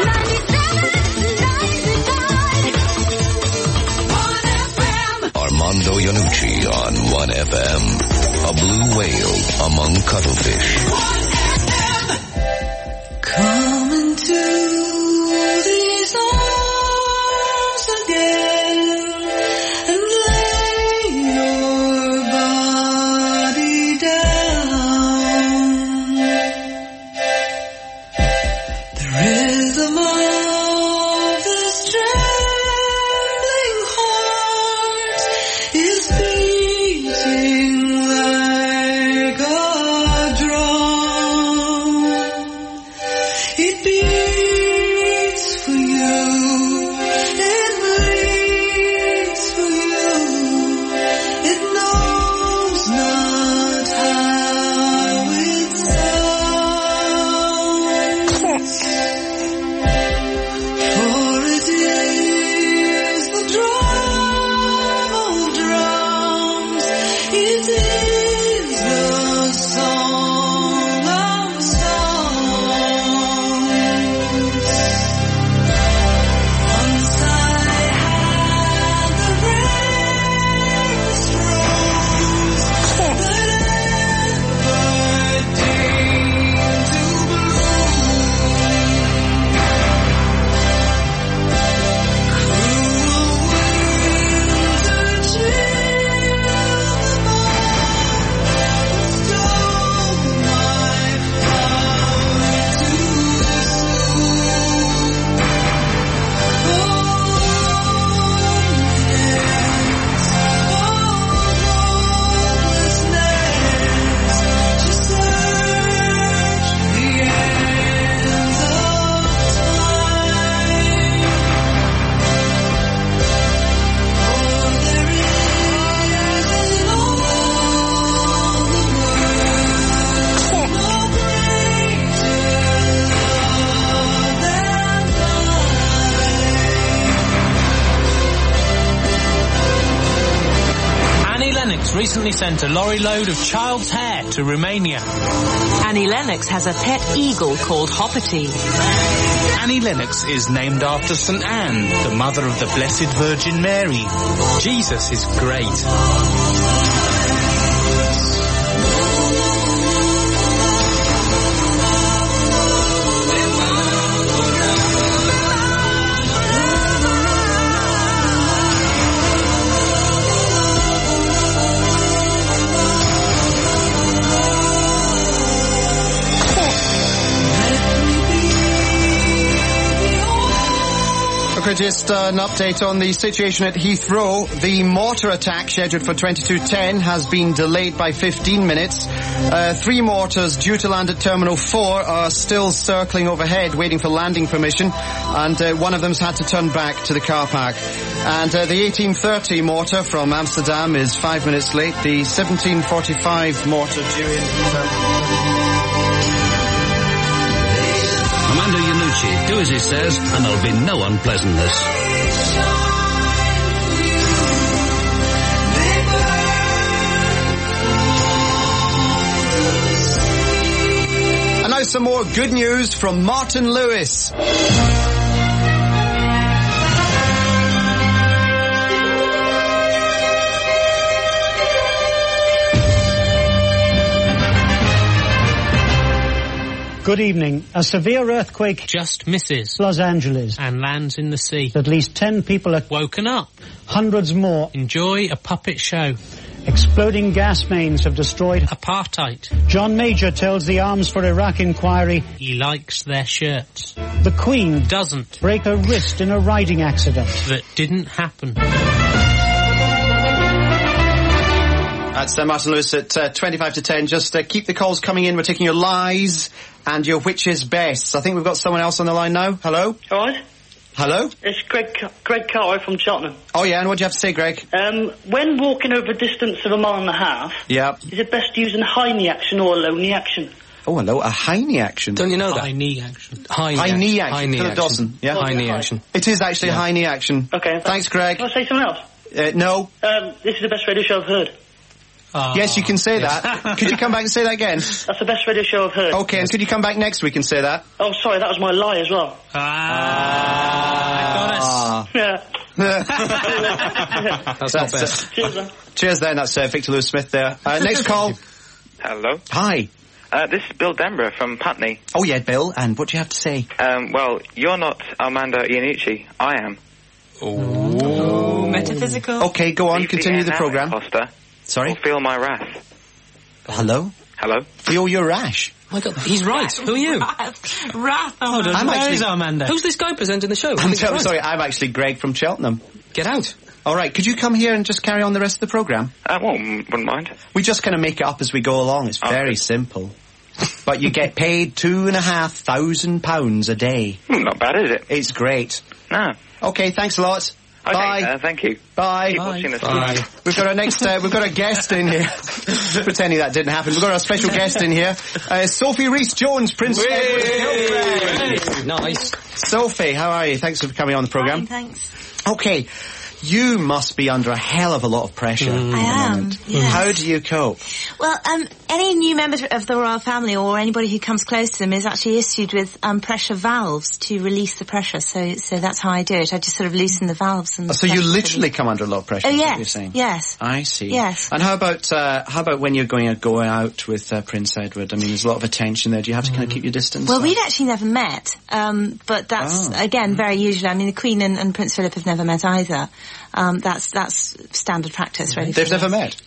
K: Armando Iannucci on one F M. A blue whale among cuttlefish.
G: Come into these arms again and lay your body down. The rhythm of this trembling heart is beating like a drum. It beats for you, it bleeds for you, it knows not how it sounds. For it is the drum of drums, it is the song of songs. Once I had the rarest rose that ever deigned to bloom. Cruel winter chilled the bones, stole my flower too soon.
E: Annie Lennox recently sent a lorry load of child's hair to Romania.
L: Annie Lennox has a pet eagle called Hoppity.
R: Annie Lennox is named after Saint Anne, the mother of the Blessed Virgin Mary. Jesus is great.
A: Okay, just uh, an update on the situation at Heathrow. The mortar attack scheduled for twenty-two ten has been delayed by fifteen minutes. Uh, three mortars due to land at Terminal four are still circling overhead waiting for landing permission, and uh, one of them's had to turn back to the car park. And uh, the eighteen thirty mortar from Amsterdam is five minutes late. The seventeen forty-five mortar due in...
B: Armando Iannucci, do as he says, and there'll be no unpleasantness.
A: And now some more good news from Martin Lewis.
D: Good evening. A severe earthquake
E: just misses
D: Los Angeles
E: and lands in the sea.
D: At least ten people are
E: woken up.
D: Hundreds more
E: enjoy a puppet show.
D: Exploding gas mains have destroyed
E: apartheid.
D: John Major tells the Arms for Iraq inquiry
E: he likes their shirts.
D: The Queen
E: doesn't
D: break her wrist in a riding accident.
E: That didn't happen.
A: That's uh, Martin Lewis at uh, twenty-five to ten. Just uh, keep the calls coming in. We're taking your lies and your which is best. I think we've got someone else on the line now. Hello?
O: What?
A: Hello?
O: It's Greg Greg Carter from Cheltenham.
A: Oh, yeah, and what do you have to say, Greg?
O: Um, when walking over a distance of a mile and a half,
A: yeah.
O: is it best using a high knee action or a low knee action?
A: Oh, hello, a high knee action.
I: Don't you know that?
E: High knee action.
I: High,
A: high knee action.
I: High knee
A: Philip
I: action.
A: Dawson. Yeah.
I: High knee action.
A: It is actually
I: Yeah.
A: high knee action.
O: Okay.
A: Thanks, Greg.
O: Can I say something else?
A: Uh, no.
O: Um, this is the best radio show I've heard.
E: Oh.
A: Yes, you can say that. Could you come back and say that again?
O: That's the best radio show I've heard.
A: Okay, and could you come back next week and say that?
O: Oh, sorry, that was my lie as well.
E: Ah,
O: Yeah.
I: That's not best.
O: Cheers, then.
A: Cheers then, that's uh, Victor Lewis Smith there. Uh, next call.
S: Hello.
A: Hi.
S: Uh, this is Bill Denborough from Putney.
A: Oh yeah, Bill, and what do you have to say?
S: Um, well, you're not Armando Iannucci. I am.
F: Oh, metaphysical.
A: Okay, go on,
S: Leave
A: continue
S: the
A: the
S: air now,
A: programme.
S: Imposter.
A: Sorry?
S: Or feel my wrath.
A: Hello?
S: Hello?
A: Feel your rash.
I: Oh my God, he's right. Who are you?
F: Wrath. Wrath.
E: Oh,
A: I'm
E: where
A: actually-
E: is Armando?
I: Who's this guy presenting the show?
A: I'm
I: He's
A: so-
I: right.
A: sorry, I'm actually Greg from Cheltenham.
I: Get out.
A: All right, could you come here and just carry on the rest of the programme?
S: Uh, well, m- wouldn't mind.
A: We just kind of make it up as we go along. It's very
S: Okay.
A: simple. But you get paid two and a half thousand pounds a day.
S: Hmm, not bad, is it?
A: It's great.
S: No.
A: Okay, thanks a lot.
S: Okay,
A: Bye.
S: Uh, thank you.
A: Bye.
S: Keep watching this.
I: Bye.
A: We've got our next, uh, we've got a guest in here. Pretending that didn't happen. We've got our special guest in here. Uh, Sophie Rhys-Jones, Prince Edward's girlfriend.
I: Nice.
A: Sophie, how are you? Thanks for coming on the programme.
T: Fine, thanks.
A: Okay. You must be under a hell of a lot of pressure.
T: I
A: at the
T: am,
A: moment.
T: yes.
A: How do you cope?
T: Well, um, any new member of the royal family or anybody who comes close to them is actually issued with um, pressure valves to release the pressure. So, so that's how I do it. I just sort of loosen the valves. And
A: So you literally come under a lot of pressure.
T: Oh
A: is what
T: yes,
A: you're saying?
T: yes.
A: I see.
T: Yes.
A: And how about uh, how about when you're going out, going out with uh, Prince Edward? I mean, there's a lot of attention there. Do you have to kind of keep your distance?
T: Well,
A: or?
T: we'd actually never met, um, but that's
A: Oh.
T: again very usual. I mean, the Queen and, and Prince Philip have never met either. Um, that's that's standard practice, really.
A: They've
T: for
A: never
T: them.
A: met.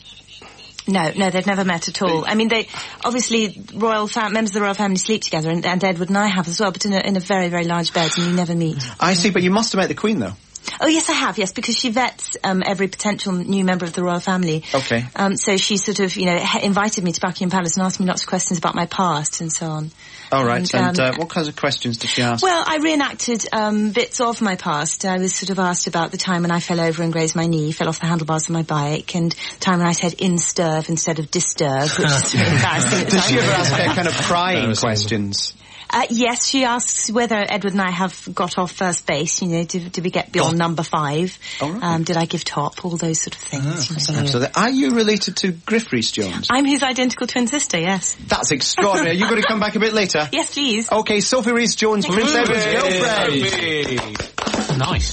T: No, no, they've never met at all. I mean, they obviously royal fam- members of the royal family sleep together, and, and Edward and I have as well, but in a, in a very very large bed, and we never meet.
A: I see, but you must have met the Queen, though.
T: Oh yes, I have. Yes, because she vets um, every potential new member of the royal family.
A: Okay.
T: Um, so she sort of, you know, he- invited me to Buckingham Palace and asked me lots of questions about my past and so on.
A: All right. And,
T: And, um,
A: uh, what kinds of questions did she ask?
T: Well, I reenacted um, bits of my past. I was sort of asked about the time when I fell over and grazed my knee, fell off the handlebars of my bike, and time when I said insturve instead of disturb, which is sort of embarrassing. at the
A: Did she
T: time.
A: ever ask her kind of prying questions?
T: Uh, yes, she asks whether Edward and I have got off first base, you know, did, did we get beyond
A: Oh.
T: number five?
A: All right.
T: Um, did I give top? All those sort of things. you know.
A: So, that, are you related to Griff Rhys-Jones?
T: I'm his identical twin sister, yes.
A: That's extraordinary. Are you going to come back a bit later?
T: Yes, please.
A: Okay, Sophie Rhys-Jones, Prince Edward's girlfriend.
E: Nice.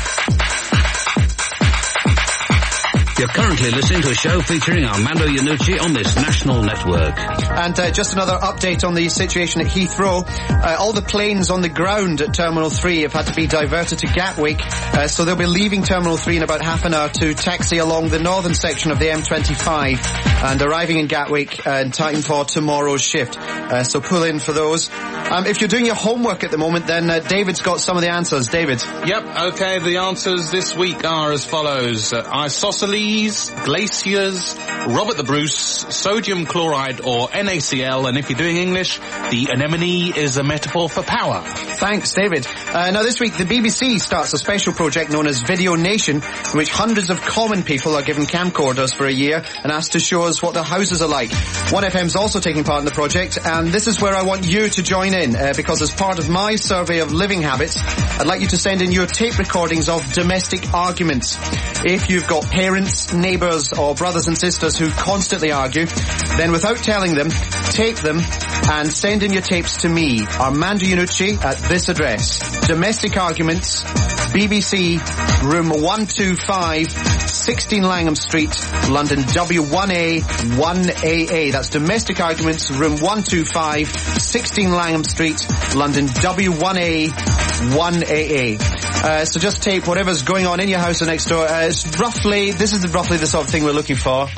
U: You're currently listening to a show featuring Armando Iannucci on this national network.
A: And uh, just another update on the situation at Heathrow. Uh, all the planes on the ground at Terminal three have had to be diverted to Gatwick, uh, so they'll be leaving Terminal three in about half an hour to taxi along the northern section of the M twenty-five and arriving in Gatwick uh, in time for tomorrow's shift. Uh, so pull in for those. Um, if you're doing your homework at the moment, then uh, David's got some of the answers. David.
H: Yep, okay, the answers this week are as follows. Uh, isosceles, glaciers, Robert the Bruce, sodium chloride or N A C L, and if you're doing English, the anemone is a metaphor for power.
A: Thanks, David. Uh, now this week, the B B C starts a special project known as Video Nation, in which hundreds of common people are given camcorders for a year and asked to show us what their houses are like. one F M's also taking part in the project, and this is where I want you to join in, uh, because as part of my survey of living habits, I'd like you to send in your tape recordings of domestic arguments. If you've got parents, neighbours or brothers and sisters who constantly argue, then without telling them, tape them and send in your tapes to me, Armando Iannucci, at this address. Domestic Arguments, B B C, room one two five, sixteen Langham Street, London W one A one A A. That's Domestic Arguments, room one two five, sixteen Langham Street, London W one A one A A. Uh, so just tape whatever's going on in your house or next door. Uh, it's roughly, this is roughly the sort of thing we're looking for.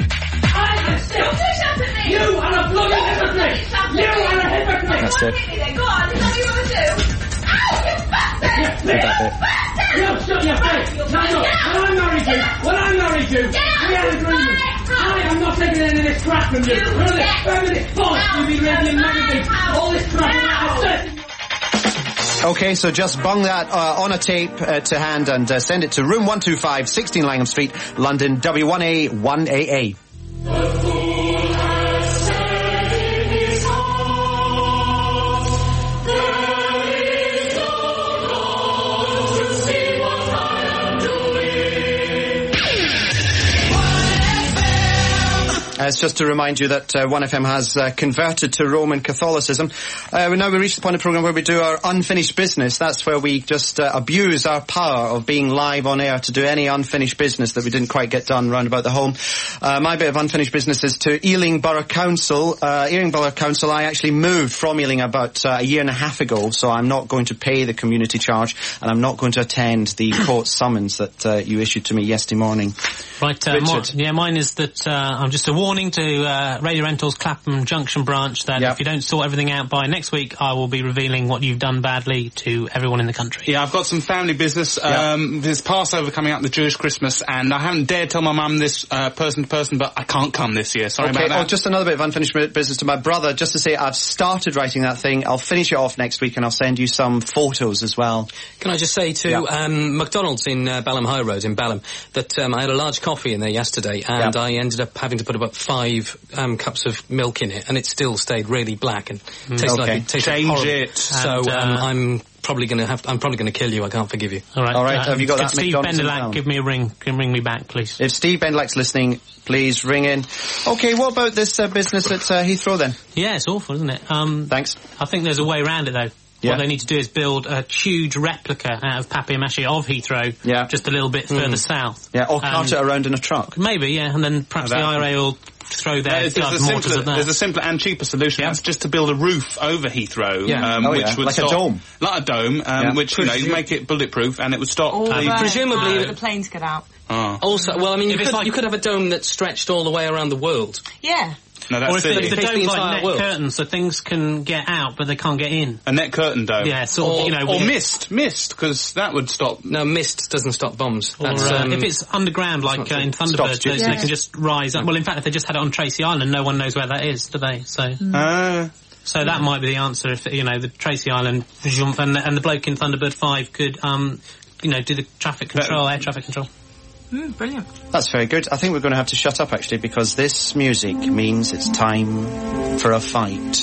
G: You are a bloody hypocrite! You are a hypocrite!
A: That's it.
G: Go on, tell me what to do! Ow, you bastard!
A: You bastard!
G: You shut your face! No, no, when I married you, when I married you, we had an agreement. I am not taking any of this crap from you. None of this feminist bollocks you've been reading in magazines. All this crap about
A: Okay, so just bung that uh, on a tape uh, to hand and uh, send it to room one two five, sixteen Langham Street, London, W one A one A A. Uh, it's just to remind you that uh, one F M has uh, converted to Roman Catholicism. Uh, now we reach the point of the programme where we do our unfinished business. That's where we just uh, abuse our power of being live on air to do any unfinished business that we didn't quite get done round about the home. Uh, my bit of unfinished business is to Ealing Borough Council. Uh, Ealing Borough Council, I actually moved from Ealing about uh, a year and a half ago, so I'm not going to pay the community charge, and I'm not going to attend the court summons that uh, you issued to me yesterday morning.
E: Right, uh,
A: Richard.
E: My, yeah, mine is that uh, I'm just a warning to uh, Radio Rentals Clapham Junction branch that
H: Yep.
E: if you don't sort everything out by next week, I will be revealing what you've done badly to everyone in the country.
H: Yeah, I've got some family business. Um, there's Passover coming up, the Jewish Christmas, and I haven't dared tell my mum this uh, person to person, but I can't come this year. Sorry
A: okay,
H: about that.
A: oh, just another bit of unfinished business to my brother, just to say I've started writing that thing. I'll finish it off next week and I'll send you some photos as well.
I: Can I just say to
A: Yeah.
I: um, McDonald's in uh, Balham High Road in Balham that um, I had a large coffee in there yesterday and
A: Yeah.
I: I ended up having to put about five um, cups of milk in it and it still stayed really black and tasted
A: Okay.
I: like it tasted
H: Change
I: horrible.
H: it.
I: So
E: And, uh,
I: um, I'm probably going to have. I'm probably going to kill you. I can't forgive you.
E: All right.
A: All right,
E: uh,
A: have you got
E: could
A: that
E: Steve
A: McDonald's in
E: Bendelak
A: town?
E: give me a ring? Can ring me back, please?
A: If Steve Bendelak's listening, please ring in. Okay, what about this uh, business at uh, Heathrow then?
E: Yeah, it's awful, isn't it? Um,
A: Thanks.
E: I think there's a way around it though.
A: Yeah.
E: What they need to do is build a huge replica out of papier-mâché of Heathrow,
A: Yeah.
E: just a little bit further south.
A: Yeah, or cart
E: Um,
A: it around in a truck.
E: Maybe, yeah, and then perhaps
H: Oh,
E: the
H: that-
E: I R A will throw their
H: There's, there's,
E: guard
H: a
E: mortars
H: simpler,
E: at that.
H: there's a simpler and cheaper solution. That's just to build a roof over Heathrow,
I: Yeah.
H: um,
A: Oh,
H: which
A: yeah.
H: would
A: Like a
H: stop,
A: dome.
H: like a dome, um,
A: Yeah.
H: which you know
I: Presu-
H: make it bulletproof, and it would stop.
T: Oh,
H: the,
T: right.
I: presumably-
T: Ah, the planes get out.
H: Oh.
I: Also, well, I mean, you
E: If it's
I: could,
E: like-
I: you could have a dome that stretched all the way around the world.
T: Yeah.
H: No, that's
E: Or if the,
H: silly.
E: if the
I: Face the
E: dome's like
I: entire
E: net
I: world.
E: curtains, so things can get out, but they can't get in.
H: A net curtain dome.
E: Yeah, sort of,
I: Or-
E: you know.
H: Or
E: with-
H: mist, mist, because that would stop.
I: No, mist doesn't stop bombs.
E: Or,
I: That's,
E: uh,
I: um,
E: if it's underground, like uh, in
A: Stops
E: Thunderbird, they,
A: gypsies.
E: they can just rise up. Well, in fact, if they just had it on Tracy Island, no one knows where that is, do they? So,
H: Uh,
E: so that might be the answer. If you know the Tracy Island and the, and the bloke in Thunderbird Five could, um, you know, do the traffic control, air traffic control.
T: Mm, brilliant.
A: That's very good. I think we're going to have to shut up actually because this music means it's time for a fight.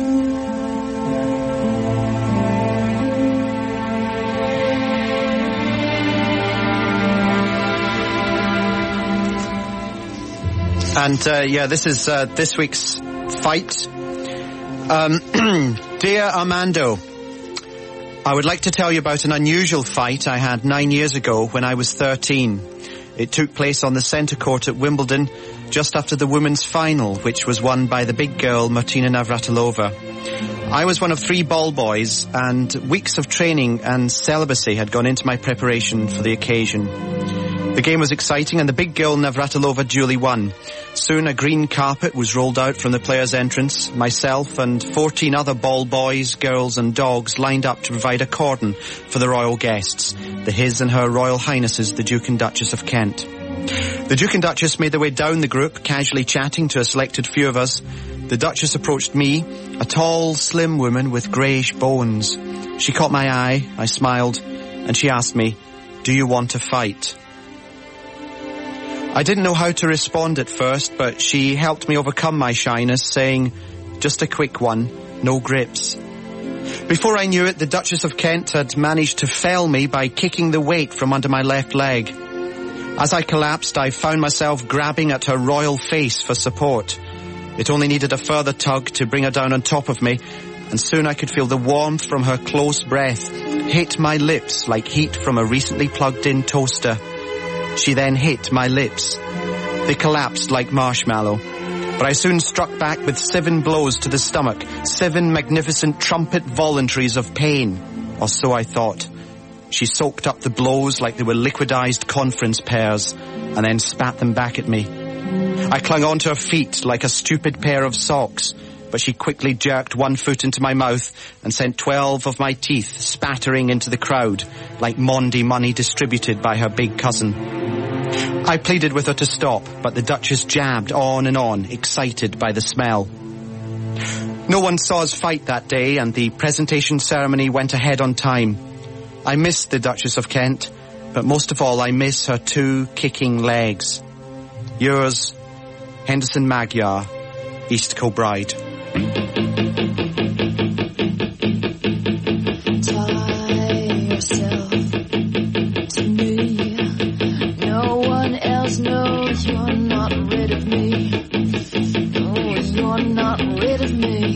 A: And uh, yeah, this is uh, this week's fight. Um, Dear Armando, I would like to tell you about an unusual fight I had nine years ago when I was thirteen. It took place on the centre court at Wimbledon just after the women's final, which was won by the big girl Martina Navratilova. I was one of three ball boys, and weeks of training and celibacy had gone into my preparation for the occasion. The game was exciting, and the big girl Navratilova duly won. Soon a green carpet was rolled out from the players' entrance. Myself and fourteen other ball boys, girls and dogs lined up to provide a cordon for the royal guests, the His and Her Royal Highnesses, the Duke and Duchess of Kent. The Duke and Duchess made their way down the group, casually chatting to a selected few of us. The Duchess approached me, a tall, slim woman with greyish bones. She caught my eye, I smiled, and she asked me, "Do you want to fight?" I didn't know how to respond at first, but she helped me overcome my shyness, saying, "Just a quick one, no grips." Before I knew it, the Duchess of Kent had managed to fell me by kicking the weight from under my left leg. As I collapsed, I found myself grabbing at her royal face for support. It only needed a further tug to bring her down on top of me, and soon I could feel the warmth from her close breath hit my lips like heat from a recently plugged-in toaster. She then hit my lips. They collapsed like marshmallow. But I soon struck back with seven blows to the stomach, seven magnificent trumpet voluntaries of pain. Or so I thought. She soaked up the blows like they were liquidized conference pairs, and then spat them back at me. I clung onto her feet like a stupid pair of socks, but she quickly jerked one foot into my mouth and sent twelve of my teeth spattering into the crowd like Mondi money distributed by her big cousin. I pleaded with her to stop, but the Duchess jabbed on and on, excited by the smell. No one saw us fight that day, and the presentation ceremony went ahead on time. I missed the Duchess of Kent, but most of all I miss her two kicking legs. Yours, Henderson Magyar, East Kilbride.
C: Tie yourself to me. No one else knows you're not rid of me. No, you're not rid of me.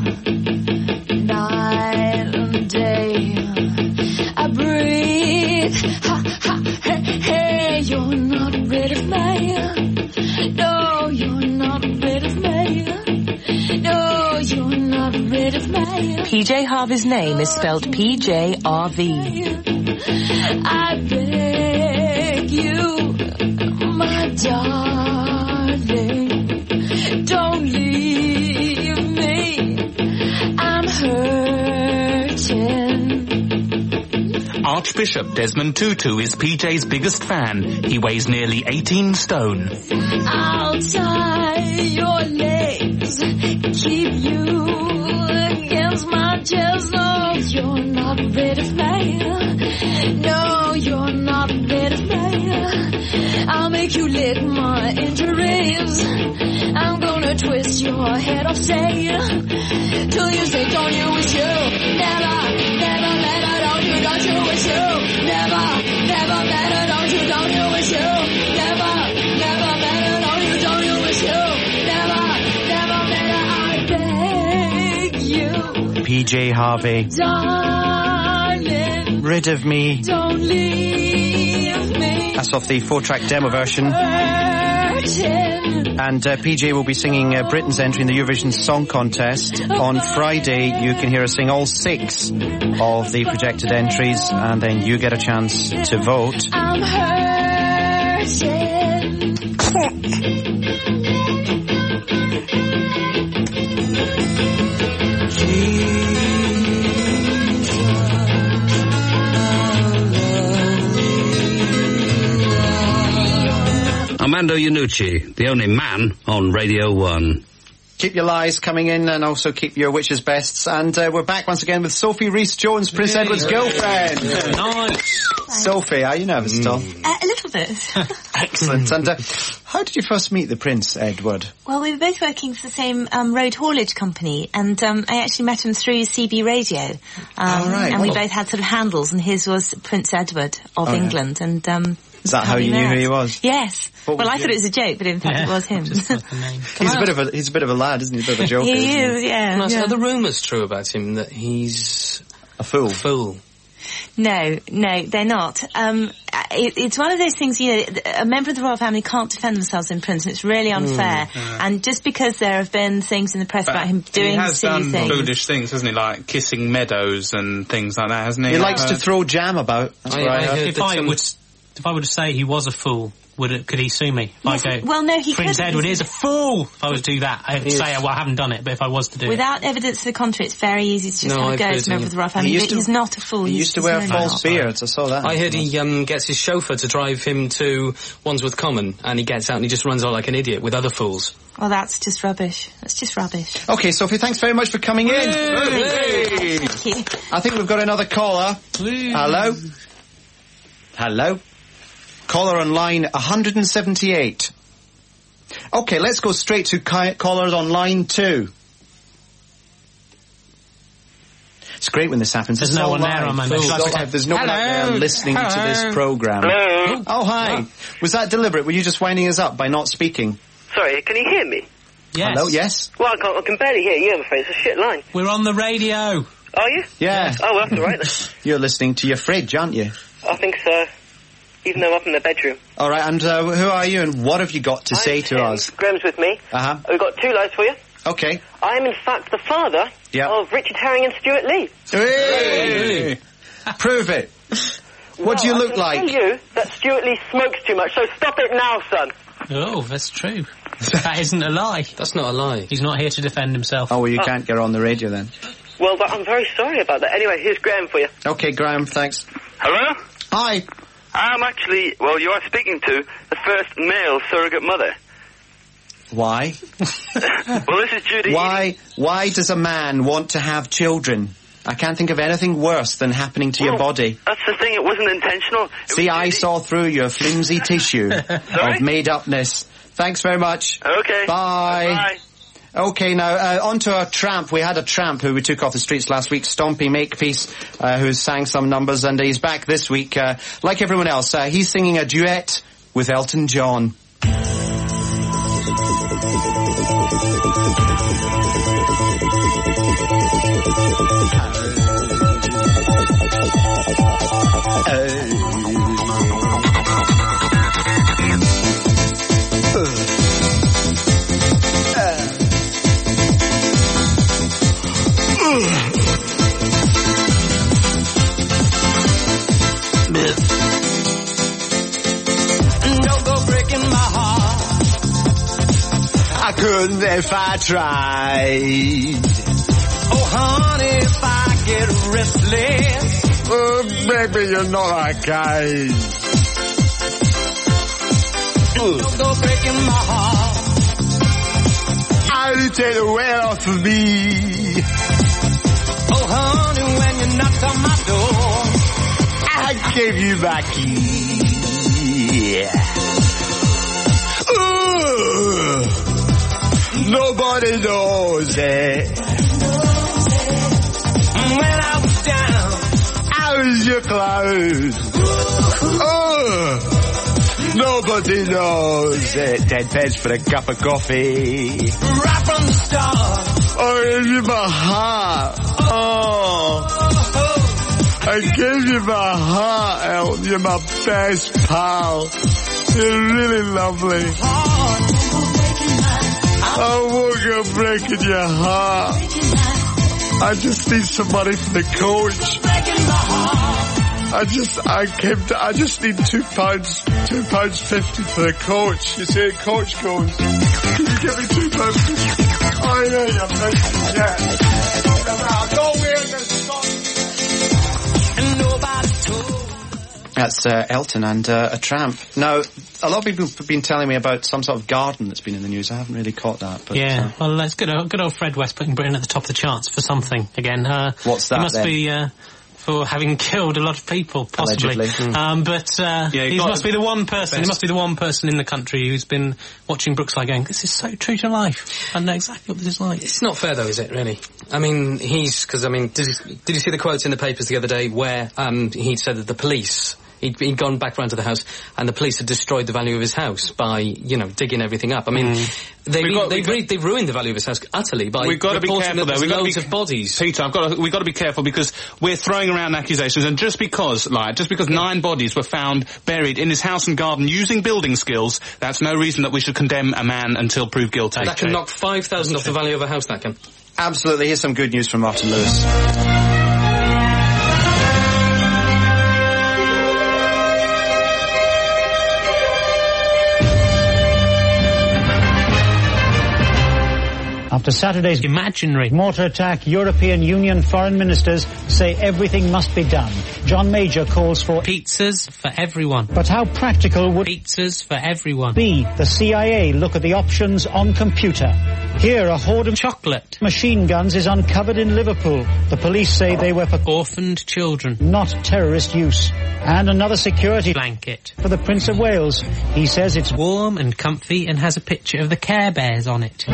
C: Night and day, I breathe. Ha ha, hey, hey, you're not rid of me. No, you're not rid of me. No, you're not rid of me.
L: P J Harvey's name is spelled P J R V.
C: I beg you, my darling, don't leave me. I'm hurting.
H: Archbishop Desmond Tutu is P J's biggest fan. He weighs nearly eighteen stone.
C: I'll tie your legs, keep you against my chest. No, you're not rid of me. No, you're not rid of me. I'll make you lick my injuries. I'm gonna twist your head off, say, till you say, don't you wish you never, never met her, don't you, don't you wish you never, never met her, don't you, don't you wish you never, never met her, don't you, don't you wish you never, never met her, I beg you.
A: P J Harvey.
C: Darling,
A: rid of me.
C: Don't leave me.
A: That's off the four-track demo version. And uh, P J will be singing uh, Britain's entry in the Eurovision Song Contest. On Friday, you can hear us sing all six of the projected entries, and then you get a chance to vote.
C: I'm
U: Armando Iannucci, the only man on Radio one.
A: Keep your lies coming in, and also keep your wishes bests. And uh, we're back once again with Sophie Rhys-Jones, Prince Edward's girlfriend.
E: Nice.
A: Sophie, are you nervous at all?
T: Uh, a little bit.
A: Excellent. And uh, how did you first meet the Prince Edward?
T: Well, we were both working for the same um, road haulage company, and um, I actually met him through C B Radio. Um,
A: oh, right.
T: And we
A: Oh.
T: both had sort of handles, and his was Prince Edward of
A: Oh, yeah.
T: England. And um,
A: Is that how you knew who he was?
T: Yes.
A: What
T: Well,
A: was
T: I
A: you-
T: thought it was a joke, but in fact
E: Yeah,
T: it was him.
A: He's a bit of a he's a bit of a lad, isn't he? A bit of a joker.
T: He
A: isn't
T: is, yeah.
I: No, so
T: yeah.
I: are the rumours true about him that he's
A: a fool?
I: A fool.
T: No, no, they're not. Um, it, it's one of those things, you know, a member of the royal family can't defend themselves in print, and it's really unfair.
H: Mm, yeah.
T: And just because there have been things in the press
H: But
T: about him doing
H: he has
T: silly
H: done
T: things.
H: foolish things, hasn't he? Like kissing meadows and things like that, hasn't he?
A: He likes
H: Uh,
A: to throw jam about. That's
E: I,
A: what I
E: I,
A: heard.
E: if I would, if I were to say he was a fool, would it, could he sue me? If
T: Yes,
E: I go,
T: well, no, he
E: Prince
T: couldn't.
E: Edward is a fool. If I was to do that, I would say well, I haven't done it, but if I was to do it,
T: Without evidence to the contrary, it's very easy to just
I: No,
T: have a
I: I've
T: go
I: heard
T: as a member
I: him-
T: of the royal
A: He
T: family.
A: used
T: But
A: to-
T: he's not a fool.
A: He
T: He's
A: used to
T: he's
A: wear
T: very
A: false
T: not.
A: beards. I saw that.
I: I heard he um, gets his chauffeur to drive him to Wandsworth Common, and he gets out and he just runs out like an idiot with other fools.
T: Well, that's just rubbish. That's just rubbish.
A: Okay, Sophie, thanks very much for coming in.
T: Thank you.
A: I think we've got another caller. Hello? Hello? Caller on line one hundred seventy-eight. Okay, let's go straight to ki- callers on line two. It's great when this happens.
E: There's
A: It's
E: no
A: all
E: one there,
A: live.
E: Amanda.
A: It's
E: Should I
A: all
E: pretend-
A: live. There's no one out there
E: Hello?
A: listening to this
E: Hello?
A: program.
O: Hello?
A: Oh, hi. Was that deliberate? Were you just winding us up by not speaking?
O: Sorry, can you hear me?
E: yes,
A: Hello? Yes?
O: Well, I, can't, I can barely hear you, I'm afraid. It's a shit line.
E: we're on the radio.
O: Are you?
A: Yeah.
O: Oh, well, that's all right then.
A: You're listening to your fridge, aren't you?
O: I think so. Even though I'm up in the bedroom.
A: All right, and uh, who are you and what have you got to say to us?
O: Graham's with me.
A: Uh-huh.
O: We've got two lies for you.
A: Okay.
O: I am, in fact, the father
A: Yeah.
O: of Richard Herring and Stuart Lee.
A: Hey! Prove it. What do you
O: Well,
A: look
O: I can
A: like?
O: tell you that Stuart Lee smokes too much, so stop it now, son.
E: Oh, that's true. That isn't a lie.
I: That's not a lie.
E: He's not here to defend himself.
A: Oh, well, you
O: Oh.
A: can't get on the radio then.
O: Well, but I'm very sorry about that. Anyway, here's Graham for you.
A: Okay, Graham, thanks.
V: Hello?
A: Hi.
V: I'm actually, well, you are speaking to the first male surrogate mother.
A: Why?
J: Well, this is Judy.
A: Why, why does a man want to have children? I can't think of anything worse than happening to
J: well,
A: your body.
J: That's the thing, it wasn't intentional. It
A: See,
J: was
A: I
J: Judy.
A: saw through your flimsy tissue of made-upness. Thanks very much.
J: Okay.
A: Bye.
J: Bye.
A: Okay, now, uh, on to our tramp. We had a tramp who we took off the streets last week, Stompy Makepeace, uh, who sang some numbers, and he's back this week. Uh, like everyone else, uh, he's singing a duet with Elton John.
G: Don't go breaking my heart.
A: I couldn't if I tried.
G: Oh, honey, if I get restless.
A: Oh, baby, you're not that guy.
G: Don't go breaking my heart.
A: How do you take the weight off of me?
G: Oh, honey, when you knocked on my door,
A: I gave you my key. Yeah. Ooh, nobody knows it.
G: when I was down.
A: How's your clothes? Oh, nobody knows it. Ten pence for a cup of coffee.
G: Right from the start.
A: I gave you my heart. Oh, I gave you my heart, Elton. You're my best pal. You're really lovely. I won't go breaking your heart. I just need some money for the coach. I just, I came to, I just need two pounds, two pounds fifty for the coach. You see, coach goes, can you give me two pounds fifty? Oh yeah, you're making yeah. Go wear this song. That's uh, Elton and uh, a tramp. Now, a lot of people have been telling me about some sort of garden that's been in the news. I haven't really caught that. But,
E: yeah,
A: uh,
E: well, that's good. Good old Fred West putting Britain at the top of the charts for something again. Uh,
A: What's that?
E: It must
A: then?
E: be uh, for having killed a lot of people, possibly.
A: Allegedly. Mm.
E: Um, but uh,
H: Yeah,
E: he must be the one person.
H: best.
E: He must be the one person in the country who's been watching Brookside, going, "This is so true to life. I know exactly what this is like."
I: It's not fair, though, is it? Really? I mean, he's because I mean, did you, did you see the quotes in the papers the other day where um, he said that the police. He'd, he'd gone back round to the house, and the police had destroyed the value of his house by, you know, digging everything up. I mean, mm. they've,
H: We've got-
I: they've,
H: we've
I: ru- they've ruined the value of his house utterly by
H: We've got to be
I: reporting
H: careful,
I: that
H: though.
I: there's
H: We've got to
I: loads
H: be
I: of bodies.
H: Peter, I've got to, we've got to be careful because we're throwing around accusations, and just because, like, just because nine bodies were found buried in his house and garden using building skills, that's no reason that we should condemn a man until proved guilty.
I: That can knock five thousand off the value of a house. That can.
A: Absolutely. Here's some good news from Martin Lewis.
D: After Saturday's
E: imaginary
D: mortar attack, European Union foreign ministers say everything must be done. John Major calls for
E: pizzas for everyone.
D: But how practical would
E: pizzas for everyone
D: be? The C I A look at the options on computer. Here, a hoard of
E: chocolate
D: machine guns is uncovered in Liverpool. The police say they were for
E: orphaned children,
D: not terrorist use. And another security
E: blanket
D: for the Prince of Wales. He says it's
E: warm and comfy and has a picture of the Care Bears on it.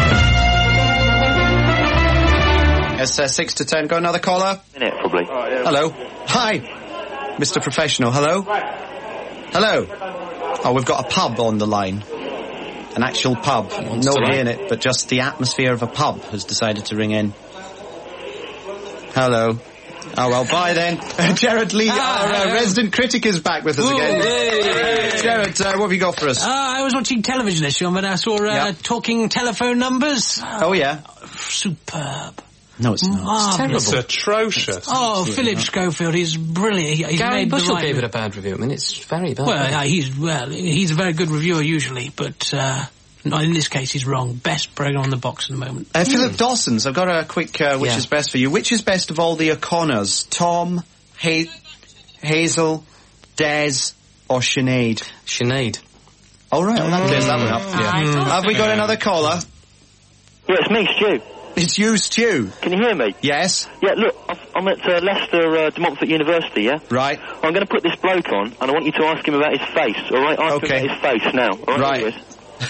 A: It's uh, six to ten. Go another caller.
J: Minute, probably.
A: Hello. Hi. Mister Professional. Hello. Hello. Oh, we've got a pub on the line. An actual pub. Nobody in it, but just the atmosphere of a pub has decided to ring in. Hello. Oh, well, bye then. Jared Lee,
E: ah,
A: our uh, resident critic, is back with us
E: Ooh,
A: again.
E: hey.
A: Jared, uh, what have you got for us?
E: Uh, I was watching television this year, but I saw uh,
A: Yep.
E: talking telephone numbers.
A: Oh, yeah.
E: Superb.
A: No, it's not.
E: Marvellous.
A: It's terrible.
H: It's atrocious.
E: Oh,
A: Absolutely
E: Philip
A: not.
E: Schofield, he's brilliant. He, he's
I: Gary
E: made
I: Bushell
E: the right
I: gave
E: move.
I: it a bad review. I mean, it's very bad.
E: Well, uh, he's well, he's a very good reviewer usually, but uh, not in this case, he's wrong. Best program on the box at the moment.
A: Uh, Philip Dawson's, I've got a quick uh, which
E: Yeah.
A: is best for you. Which is best of all the O'Connors? Tom, ha- Hazel, Des, or Sinead?
I: Sinead.
A: All right, well, that clears that one up. Yeah. Mm. Have we got another caller?
O: Yeah, it's me, Stu.
A: It's you, Stu.
O: Can you hear me?
A: Yes.
O: Yeah, look, I'm at uh, Leicester uh, De Montfort University, yeah?
A: Right.
O: I'm going to put this bloke on, and I want you to ask him about his face, all right? Ask
A: okay.
O: him about his face now, all right?
A: Right.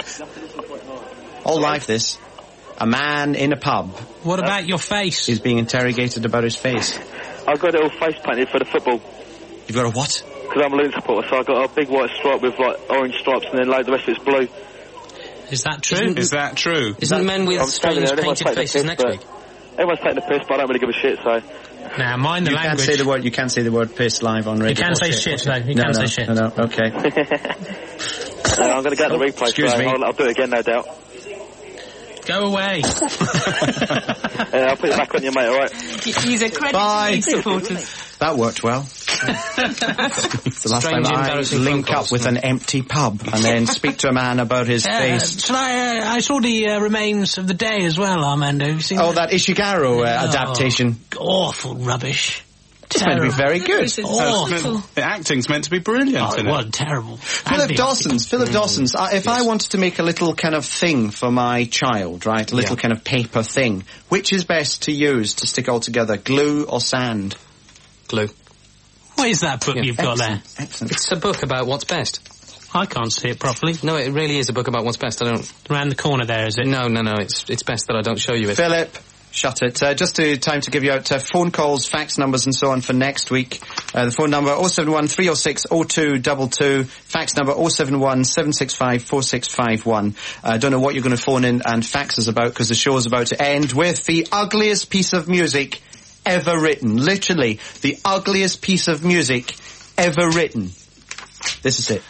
A: All live, this. A man in a pub.
E: What about your face?
A: He's being interrogated about his face.
O: I've got it all face painted for the football.
A: You've got a what?
O: Because I'm a Luton supporter, so I've got a big white stripe with, like, orange stripes, and then, like, the rest of it's blue.
E: Is that true?
H: Isn't, is that true?
I: Isn't men with strange painted faces next week?
O: Everyone's taking the piss, but I don't really give a shit, so...
E: Now, mind the
A: you
E: language.
A: Can't say the word, you can't say the word piss live on radio.
E: You can say shit, though. You
A: no,
E: can
A: no,
E: say shit.
A: No, no, okay.
O: uh, I'm going to get the replay,
A: excuse
O: so
A: me.
O: I'll, I'll do it again, no doubt.
E: Go away.
O: Yeah, I'll put it back on you, mate, alright?
F: He's a credit
A: Bye.
F: to Leeds supporters.
A: That worked well. It's the last
I: Strange,
A: time I link up with an empty pub and then speak to a man about his
E: Uh,
A: face.
E: shall I, uh, I saw the uh, remains of the day as well, Armando. Have you seen
A: Oh, that Ishiguro uh,
E: Oh,
A: adaptation.
E: Awful rubbish.
A: It's meant to be very good.
E: Awful.
H: The acting's meant to be brilliant,
E: Oh,
H: isn't
E: it
H: it?
E: was terrible.
A: Philip Dawson's, Philip Dawson's, uh, if I wanted to make a little kind of thing for my child, right, a little
I: Yeah.
A: kind of paper thing, which is best to use to stick all together, glue or sand?
I: Glue.
E: What is that book
I: Yeah.
E: you've got there?
A: Excellent.
I: It's a book about what's best.
E: I can't see it properly.
I: No, it really is a book about what's best. I don't...
E: Around the corner there, is it?
I: No, no, no, it's it's best that I don't show you it.
A: Philip, shut it. Uh, just to, time to give you out uh, phone calls, fax numbers and so on for next week. Uh, the phone number oh seven one, three oh six, oh two two two, fax number oh seven one, seven six five, four six five one. I uh, don't know what you're going to phone in and fax us about because the show is about to end with the ugliest piece of music ever written. Literally, the ugliest piece of music ever written. This is it.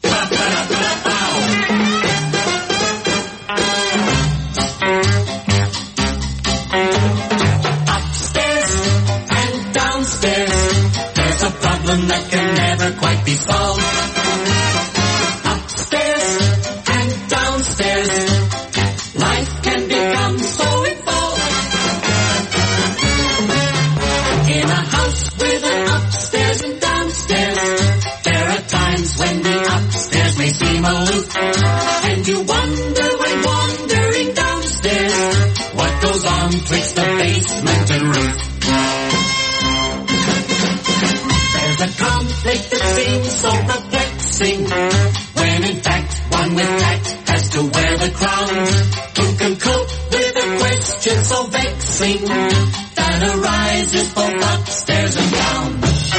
G: That can never quite be solved. Upstairs and downstairs, life can become so involved. In a house with an upstairs and downstairs, there are times when the upstairs may seem aloof, and you wonder when wandering downstairs what goes on twixt the basement and roof. A conflict that seems so perplexing, when in fact one with tact has to wear the crown. Who can cope with a question so vexing that arises both upstairs and down?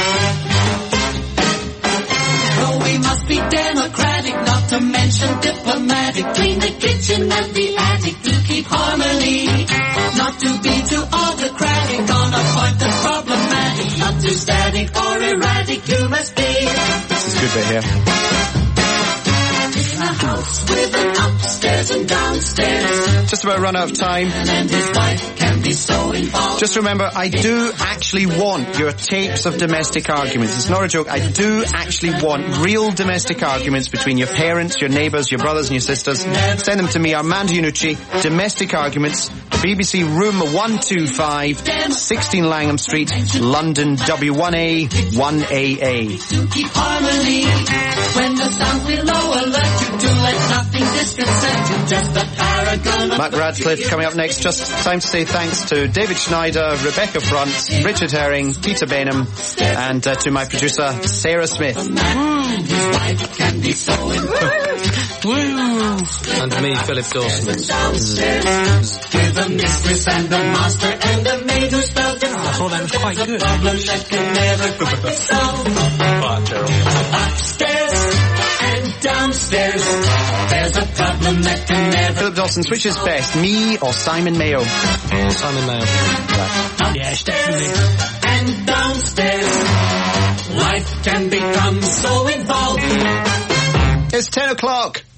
G: Though we must be democratic, not to mention diplomatic, clean the kitchen and the attic to keep harmony, not to be too autocratic on a point that's problematic, not too static or erratic you must be.
A: This is a good bit here.
G: In a house with an upstairs and downstairs,
A: just about run out of time.
G: And his wife can be so involved.
A: Just remember, I do actually want your tapes of domestic arguments. It's not a joke. I do actually want real domestic arguments between your parents, your neighbours, your brothers and your sisters. Send them to me, Armando Iannucci. Domestic arguments, B B C Room one two five, sixteen Langham Street, London, W one A, one A A.
G: To keep harmony, when the sound below alert you to let nothing disconcert you, just a paragon of...
A: Matt Radcliffe coming up next. Just time to say thanks to David Schneider, Rebecca Front, Richard Herring, Peter Bainham, and uh, to my producer, Sarah Smith.
G: His wife can be so involved.
I: And me, Philip Dawson.
G: Downstairs, with a mistress and a master and a maid who spelled it.
E: I thought that was quite good.
G: Problem that can never quite be solved. Upstairs and downstairs, there's a problem that can never...
A: Philip Dawson, which is best, me or Simon Mayo?
I: Simon Mayo.
G: Right.
E: Yes, definitely.
G: And downstairs, life can become so involved.
A: It's ten o'clock.